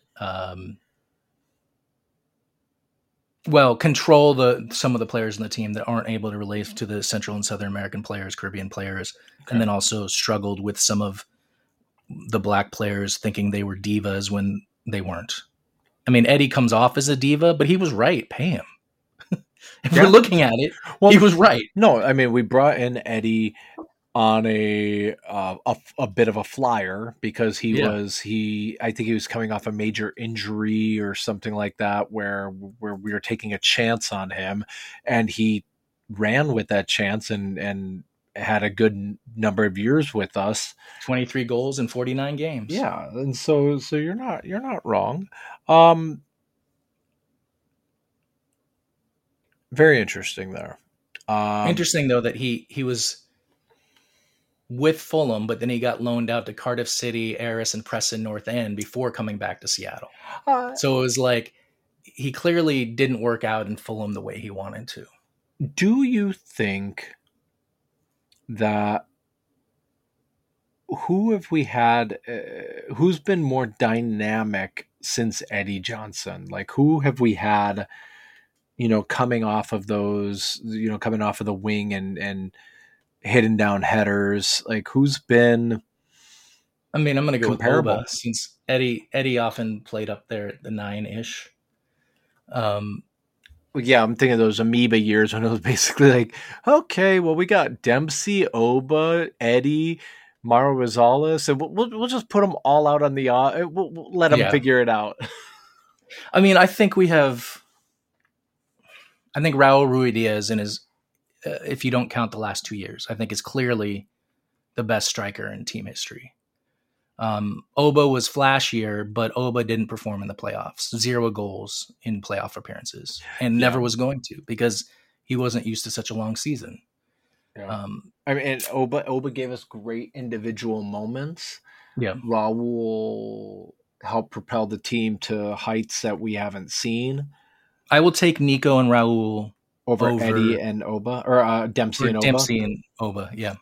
control some of the players in the team that aren't able to relate to the Central and Southern American players, Caribbean players, and then also struggled with some of the black players thinking they were divas when they weren't. I mean, Eddie comes off as a diva, but he was right. Pay him. If Yeah. we're looking at it, he was right. No, I mean, we brought in Eddie on a bit of a flyer because I think he was coming off a major injury or something like that, where we were taking a chance on him, and he ran with that chance and had a good number of years with us. 23 goals in 49 games. Yeah, and so you're not wrong. Very interesting there. Interesting, though, that he was with Fulham, but then he got loaned out to Cardiff City, Aris, and Preston North End before coming back to Seattle. So it was like he clearly didn't work out in Fulham the way he wanted to. Do you think that who have we had? Who's been more dynamic since Eddie Johnson? Like, who have we had? Coming off of those, coming off of the wing and hitting down headers. Like, who's been? I mean, I'm going to go comparable? with Oba, since Eddie often played up there at the 9-ish. Yeah, I'm thinking of those amoeba years when it was basically like, okay, well, we got Dempsey, Oba, Eddie, Mauro Rosales, and we'll just put them all out on the. We'll let them figure it out. I mean, I think Raul Ruidiaz is, if you don't count the last 2 years, I think is clearly the best striker in team history. Oba was flashier, but Oba didn't perform in the playoffs. 0 goals in playoff appearances, and never was going to, because he wasn't used to such a long season. Yeah. I mean, and Oba gave us great individual moments. Yeah. Raul helped propel the team to heights that we haven't seen. I will take Nico and Raul over Eddie and Oba, or Dempsey and Oba. Dempsey and Oba, yeah.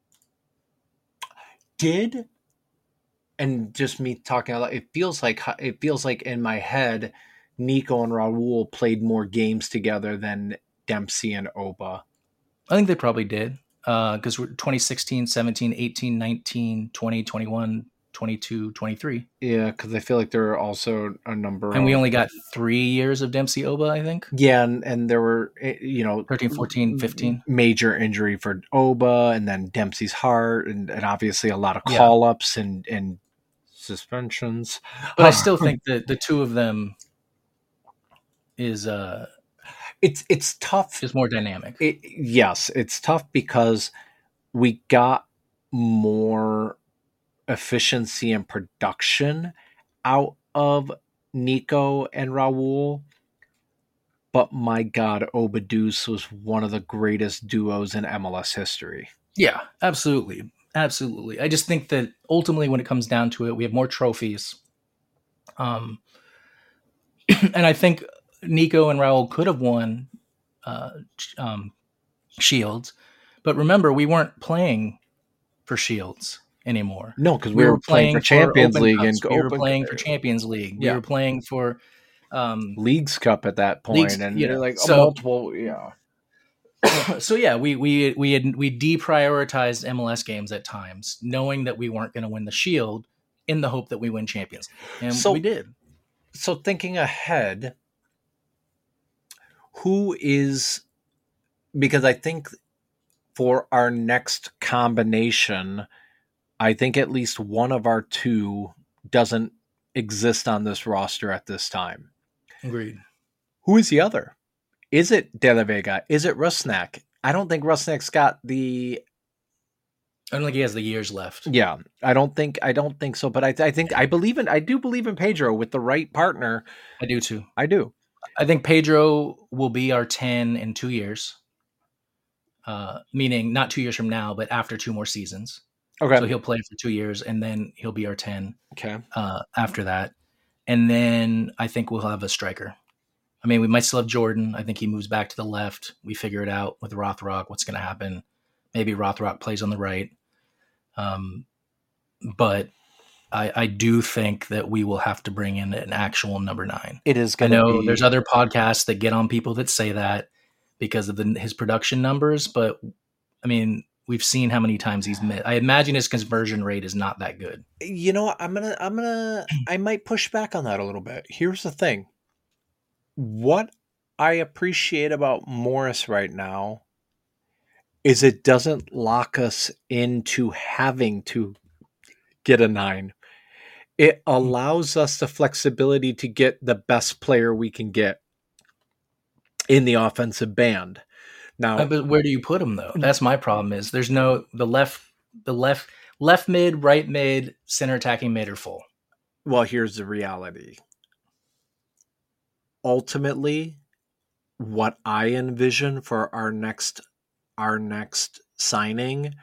And just me talking about it feels like in my head, Nico and Raul played more games together than Dempsey and Oba. I think they probably did, because we're 2016, 17, 18, 19, 20, 21, 22, 23. Yeah, because I feel like there are also a number. And we only got 3 years of Dempsey Oba, I think. Yeah, and there were 13, 14, 15 major injury for Oba, and then Dempsey's heart, and obviously a lot of call ups and suspensions. But I still think that the two of them is it's tough. It's more dynamic. Yes, it's tough because we got more efficiency and production out of Nico and Raul. But my God, Oba Deuce was one of the greatest duos in MLS history. Yeah, absolutely. Absolutely. I just think that ultimately when it comes down to it, we have more trophies. And I think Nico and Raul could have won Shields, but remember, we weren't playing for Shields anymore. No, because we were playing for Champions Open League Cups. and We were playing for Champions League. We Yeah. were playing for Leagues Cup at that point, Leagues, and you know, like so- multiple. Yeah, so yeah, we deprioritized MLS games at times, knowing that we weren't going to win the Shield, in the hope that we win Champions League, and So- we did. so thinking ahead, who is, because I think for our next combination, I think at least one of our two doesn't exist on this roster at this time. Agreed. Who is the other? Is it De La Vega? Is it Rusnak? I don't think Rusnak's got the. I don't think he has the years left. Yeah, I don't think so. But I do believe in Pedro with the right partner. I do too. I do. I think Pedro will be our 10 in 2 years. Meaning not 2 years from now, but after 2 more seasons. Okay. So he'll play for 2 years, and then he'll be our 10 Okay. after that. And then I think we'll have a striker. I mean, we might still have Jordan. I think he moves back to the left. We figure it out with Rothrock, what's going to happen. Maybe Rothrock plays on the right. But I do think that we will have to bring in an actual number 9. It is I going to know be. there's other podcasts that get on people that say that because of his production numbers, but I mean, we've seen how many times he's missed. I imagine his conversion rate is not that good. You know what? I might push back on that a little bit. Here's the thing. What I appreciate about Morris right now is it doesn't lock us into having to get a 9. It allows us the flexibility to get the best player we can get in the offensive band. Now, But where do you put him though? That's my problem. Is there's no the left mid, right mid, center attacking mid are full. well, here's the reality. Ultimately, what I envision for our next signing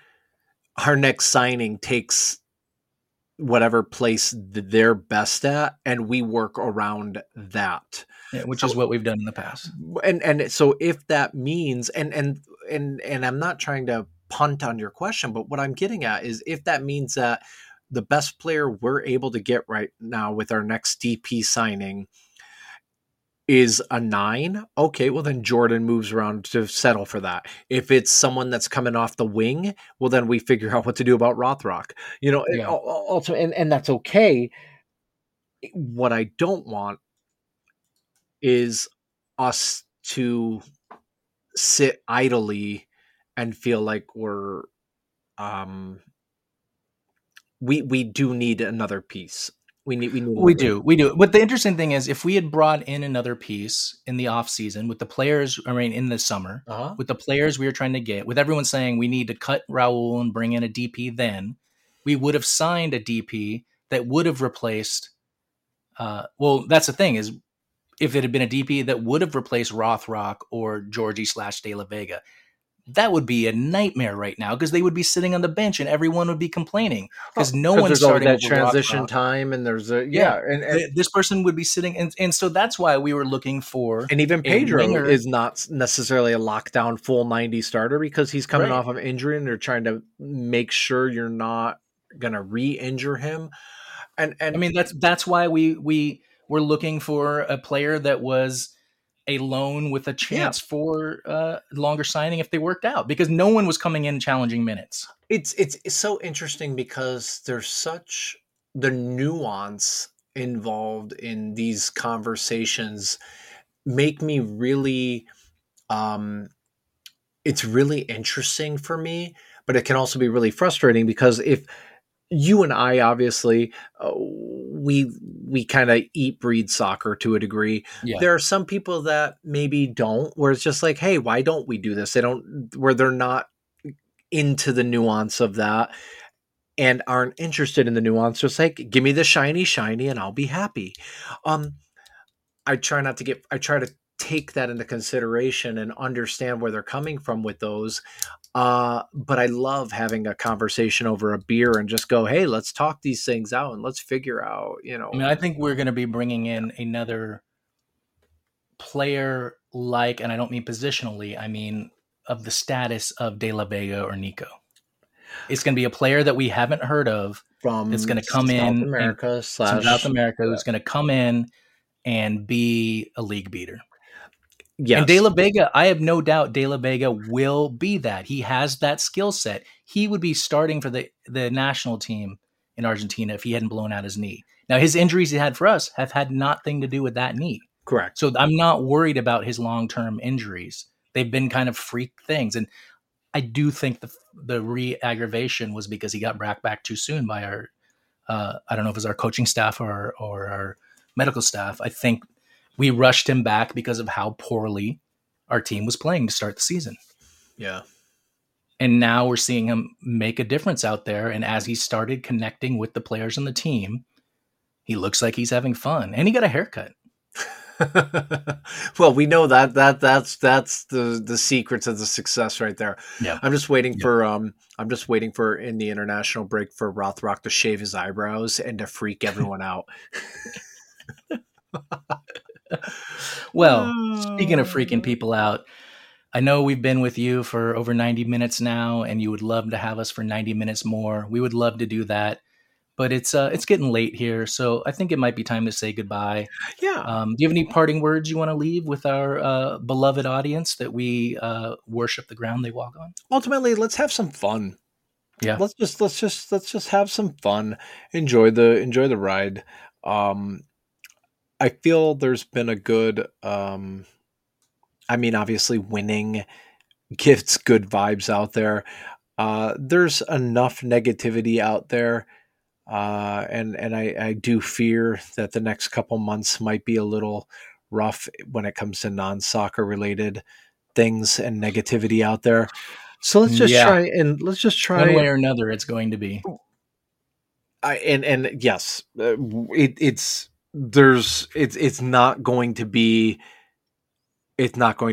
takes whatever place they're best at, and we work around that. Yeah, which is what we've done in the past. And so if that means, and I'm not trying to punt on your question, but what I'm getting at is if that means that the best player we're able to get right now with our next DP signing is a 9, okay, well then Jordan moves around to settle for that. If it's someone that's coming off the wing, well then we figure out what to do about Rothrock. You know, Yeah. also, and that's okay. What I don't want is us to sit idly and feel like we're we do need another piece. We do. But the interesting thing is, if we had brought in another piece in the off season with the players, I mean, in the summer, with the players we were trying to get, with everyone saying we need to cut Raul and bring in a DP, then we would have signed a DP that would have replaced. Well, that's the thing is, if it had been a DP that would have replaced Rothrock or Georgie / De La Vega, that would be a nightmare right now because they would be sitting on the bench and everyone would be complaining because no one's there's starting that over transition Rothrock. time, and there's a And this person would be sitting, and so that's why we were looking for. and even Pedro winger. is not necessarily a lockdown full 90 starter because he's coming Right. off of injury, and they're trying to make sure you're not going to re-injure him. And I mean, that's why we were looking for a player that was a loan with a chance for longer signing if they worked out, because no one was coming in challenging minutes. it's so interesting because there's such the nuance involved in these conversations make me really it's really interesting for me, but it can also be really frustrating because if you and I obviously we kind of eat breed soccer to a degree. Yeah. There are some people that maybe don't, where it's just like, hey, why don't we do this? Where they're not into the nuance of that and aren't interested in the nuance. Just like, give me the shiny and I'll be happy. I try to take that into consideration and understand where they're coming from with those. But I love having a conversation over a beer and just go, hey, let's talk these things out and let's figure out, I mean, I think we're going to be bringing in another player like, and I don't mean positionally, I mean of the status of De La Vega or Nico. It's going to be a player that we haven't heard of. From That's going to come in America from South America, who's going to come in and be a league beater. Yes. And De La Vega, I have no doubt De La Vega will be that. He has that skill set. He would be starting for the national team in Argentina if he hadn't blown out his knee. Now, his injuries he had for us have had nothing to do with that knee. Correct. So I'm not worried about his long-term injuries. They've been kind of freak things. And I do think the re-aggravation was because he got brought back too soon by our, I don't know if it was our coaching staff or our medical staff. I think we rushed him back because of how poorly our team was playing to start the season. Yeah. And now we're seeing him make a difference out there. And as he started connecting with the players on the team, he looks like he's having fun. And he got a haircut. Well, we know that's the secret to the success right there. Yeah. I'm just waiting for in the international break for Rothrock to shave his eyebrows and to freak everyone out. Well, speaking of freaking people out, I know we've been with you for over 90 minutes now, and you would love to have us for 90 minutes more. We would love to do that, but it's getting late here, so I think it might be time to say goodbye. Yeah. Do you have any parting words you want to leave with our beloved audience that we worship the ground they walk on? Ultimately, let's have some fun. Yeah. Let's just have some fun. Enjoy the ride. I feel there's been a good, obviously winning gives good vibes out there. There's enough negativity out there. And I do fear that the next couple months might be a little rough when it comes to non-soccer related things and negativity out there. So let's just try one way or another. It's going to be. Yes, it's not going to be. It's not going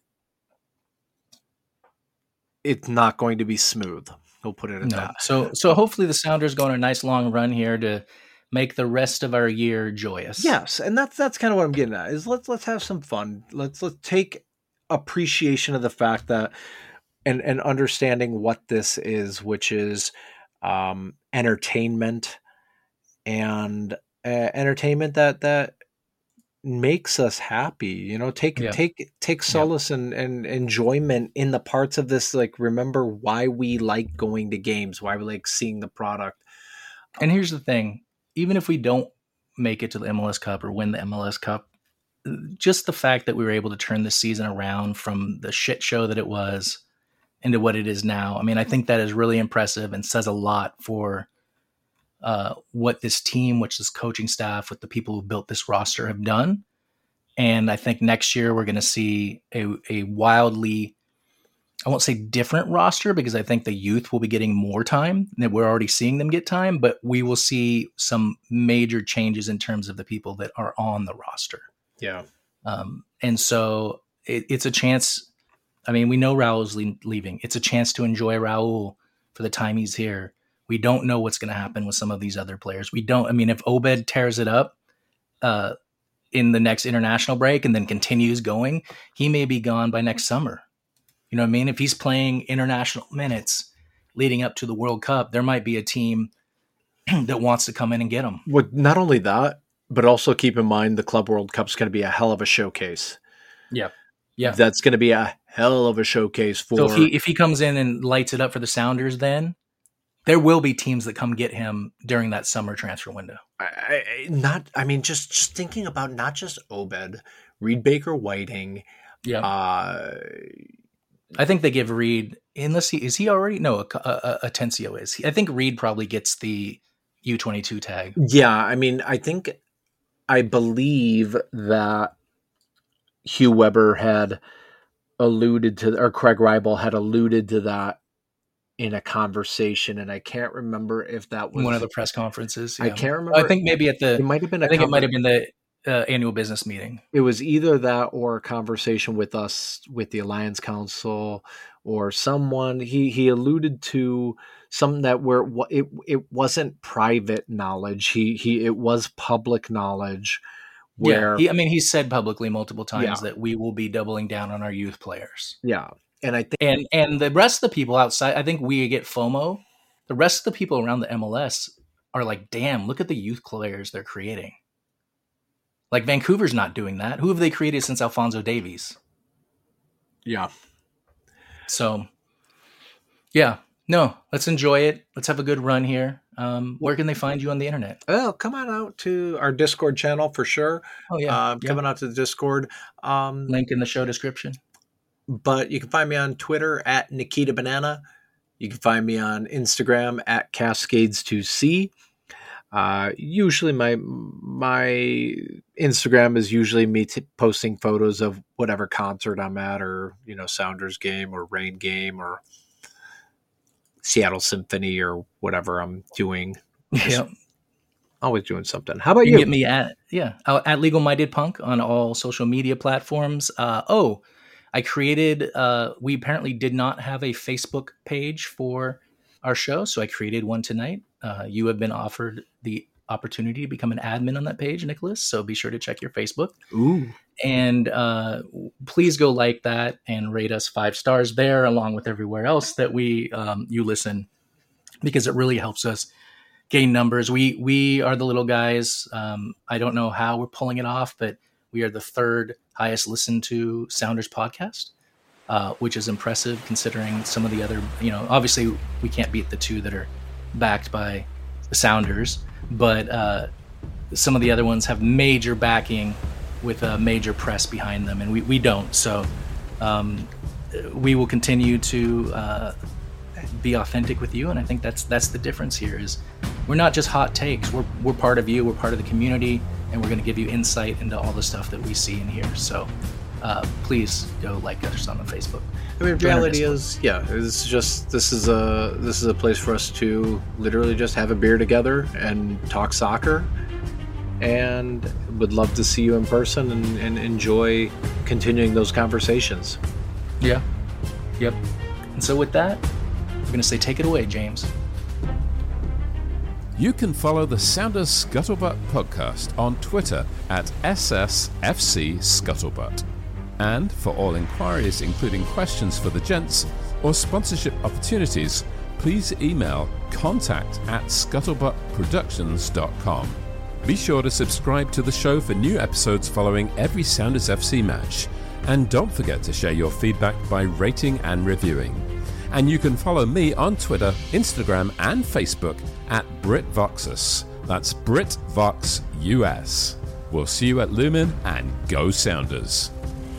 to be smooth. We'll put it at that. So hopefully the Sounders go on a nice long run here to make the rest of our year joyous. Yes, and that's kind of what I'm getting at. Is let's have some fun. Let's take appreciation of the fact that and understanding what this is, which is entertainment and entertainment that makes us happy. Take solace and enjoyment in the parts of this. Like, remember why we like going to games, why we like seeing the product. And here's the thing, even if we don't make it to the MLS Cup or win the MLS Cup, just the fact that we were able to turn this season around from the shit show that it was into what it is now, I think that is really impressive and says a lot for what this team, which this coaching staff, with the people who built this roster have done. And I think next year we're going to see a wildly, I won't say different roster, because I think the youth will be getting more time. We're already seeing them get time, but we will see some major changes in terms of the people that are on the roster. Yeah. And so it's a chance. We know Raul's leaving. It's a chance to enjoy Raul for the time he's here. We don't know what's going to happen with some of these other players. We don't. If Obed tears it up in the next international break and then continues going, he may be gone by next summer. You know what I mean? If he's playing international minutes leading up to the World Cup, there might be a team that wants to come in and get him. Well, not only that, but also keep in mind the Club World Cup's going to be a hell of a showcase. Yeah. Yeah. That's going to be a hell of a showcase for... So if he comes in and lights it up for the Sounders, then there will be teams that come get him during that summer transfer window. Just thinking about not just Obed, Reed Baker Whiting. Yeah. I think they give Reed, unless is he already? No, Atencio is. I think Reed probably gets the U22 tag. Yeah. I believe that Hugh Weber had alluded to, or Craig Reibel had alluded to that in a conversation, and I can't remember if that was one of the press conferences. Yeah. I can't remember. I think maybe it might have been. I think it might have been the annual business meeting. It was either that or a conversation with us, with the Alliance Council, or someone. He alluded to something that it wasn't private knowledge. It was public knowledge, Where, he's said publicly multiple times that we will be doubling down on our youth players. Yeah. And I think, and the rest of the people outside, I think we get FOMO. The rest of the people around the MLS are like, damn, look at the youth players they're creating. Like Vancouver's not doing that. Who have they created since Alphonso Davies? Yeah. So, yeah, no, let's enjoy it. Let's have a good run here. Where can they find you on the internet? Well, come on out to our Discord channel for sure. Oh, yeah. Coming out to the Discord. Link in the show description. But you can find me on Twitter at Nikita Banana. You can find me on Instagram at Cascades2C. Usually my Instagram is usually me posting photos of whatever concert I'm at, or, Sounders game or Rain game or Seattle Symphony or whatever I'm doing. Yep. Always doing something. How about you? Get me at Legal Minded Punk on all social media platforms. I created, we apparently did not have a Facebook page for our show, so I created one tonight. You have been offered the opportunity to become an admin on that page, Nicholas, so be sure to check your Facebook. Ooh. And please go like that and rate us 5 stars there, along with everywhere else that you listen, because it really helps us gain numbers. We are the little guys. I don't know how we're pulling it off, but we are the 3rd highest listened to Sounders podcast, which is impressive considering some of the other, obviously we can't beat the 2 that are backed by the Sounders, but some of the other ones have major backing with a major press behind them, and we don't. So we will continue to be authentic with you, and I think that's the difference here. Is we're not just hot takes. We're part of you. We're part of the community, and we're going to give you insight into all the stuff that we see and hear. So please go like us on the Facebook. I mean, reality is, this is a place for us to literally just have a beer together and talk soccer, and would love to see you in person and enjoy continuing those conversations. Yeah. Yep. And so with that, we're going to say take it away, James. You can follow the Sounders Scuttlebutt podcast on Twitter at SSFC Scuttlebutt. And for all inquiries, including questions for the gents or sponsorship opportunities, please email contact@scuttlebuttproductions.com. Be sure to subscribe to the show for new episodes following every Sounders FC match. And don't forget to share your feedback by rating and reviewing. And you can follow me on Twitter, Instagram, and Facebook at BritVoxus. That's BritVoxUS. We'll see you at Lumen, and go Sounders.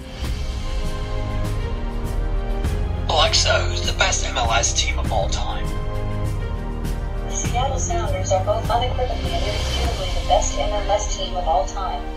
Alexa, who's the best MLS team of all time? The Seattle Sounders are both unequivocally and irrefutably the best MLS team of all time.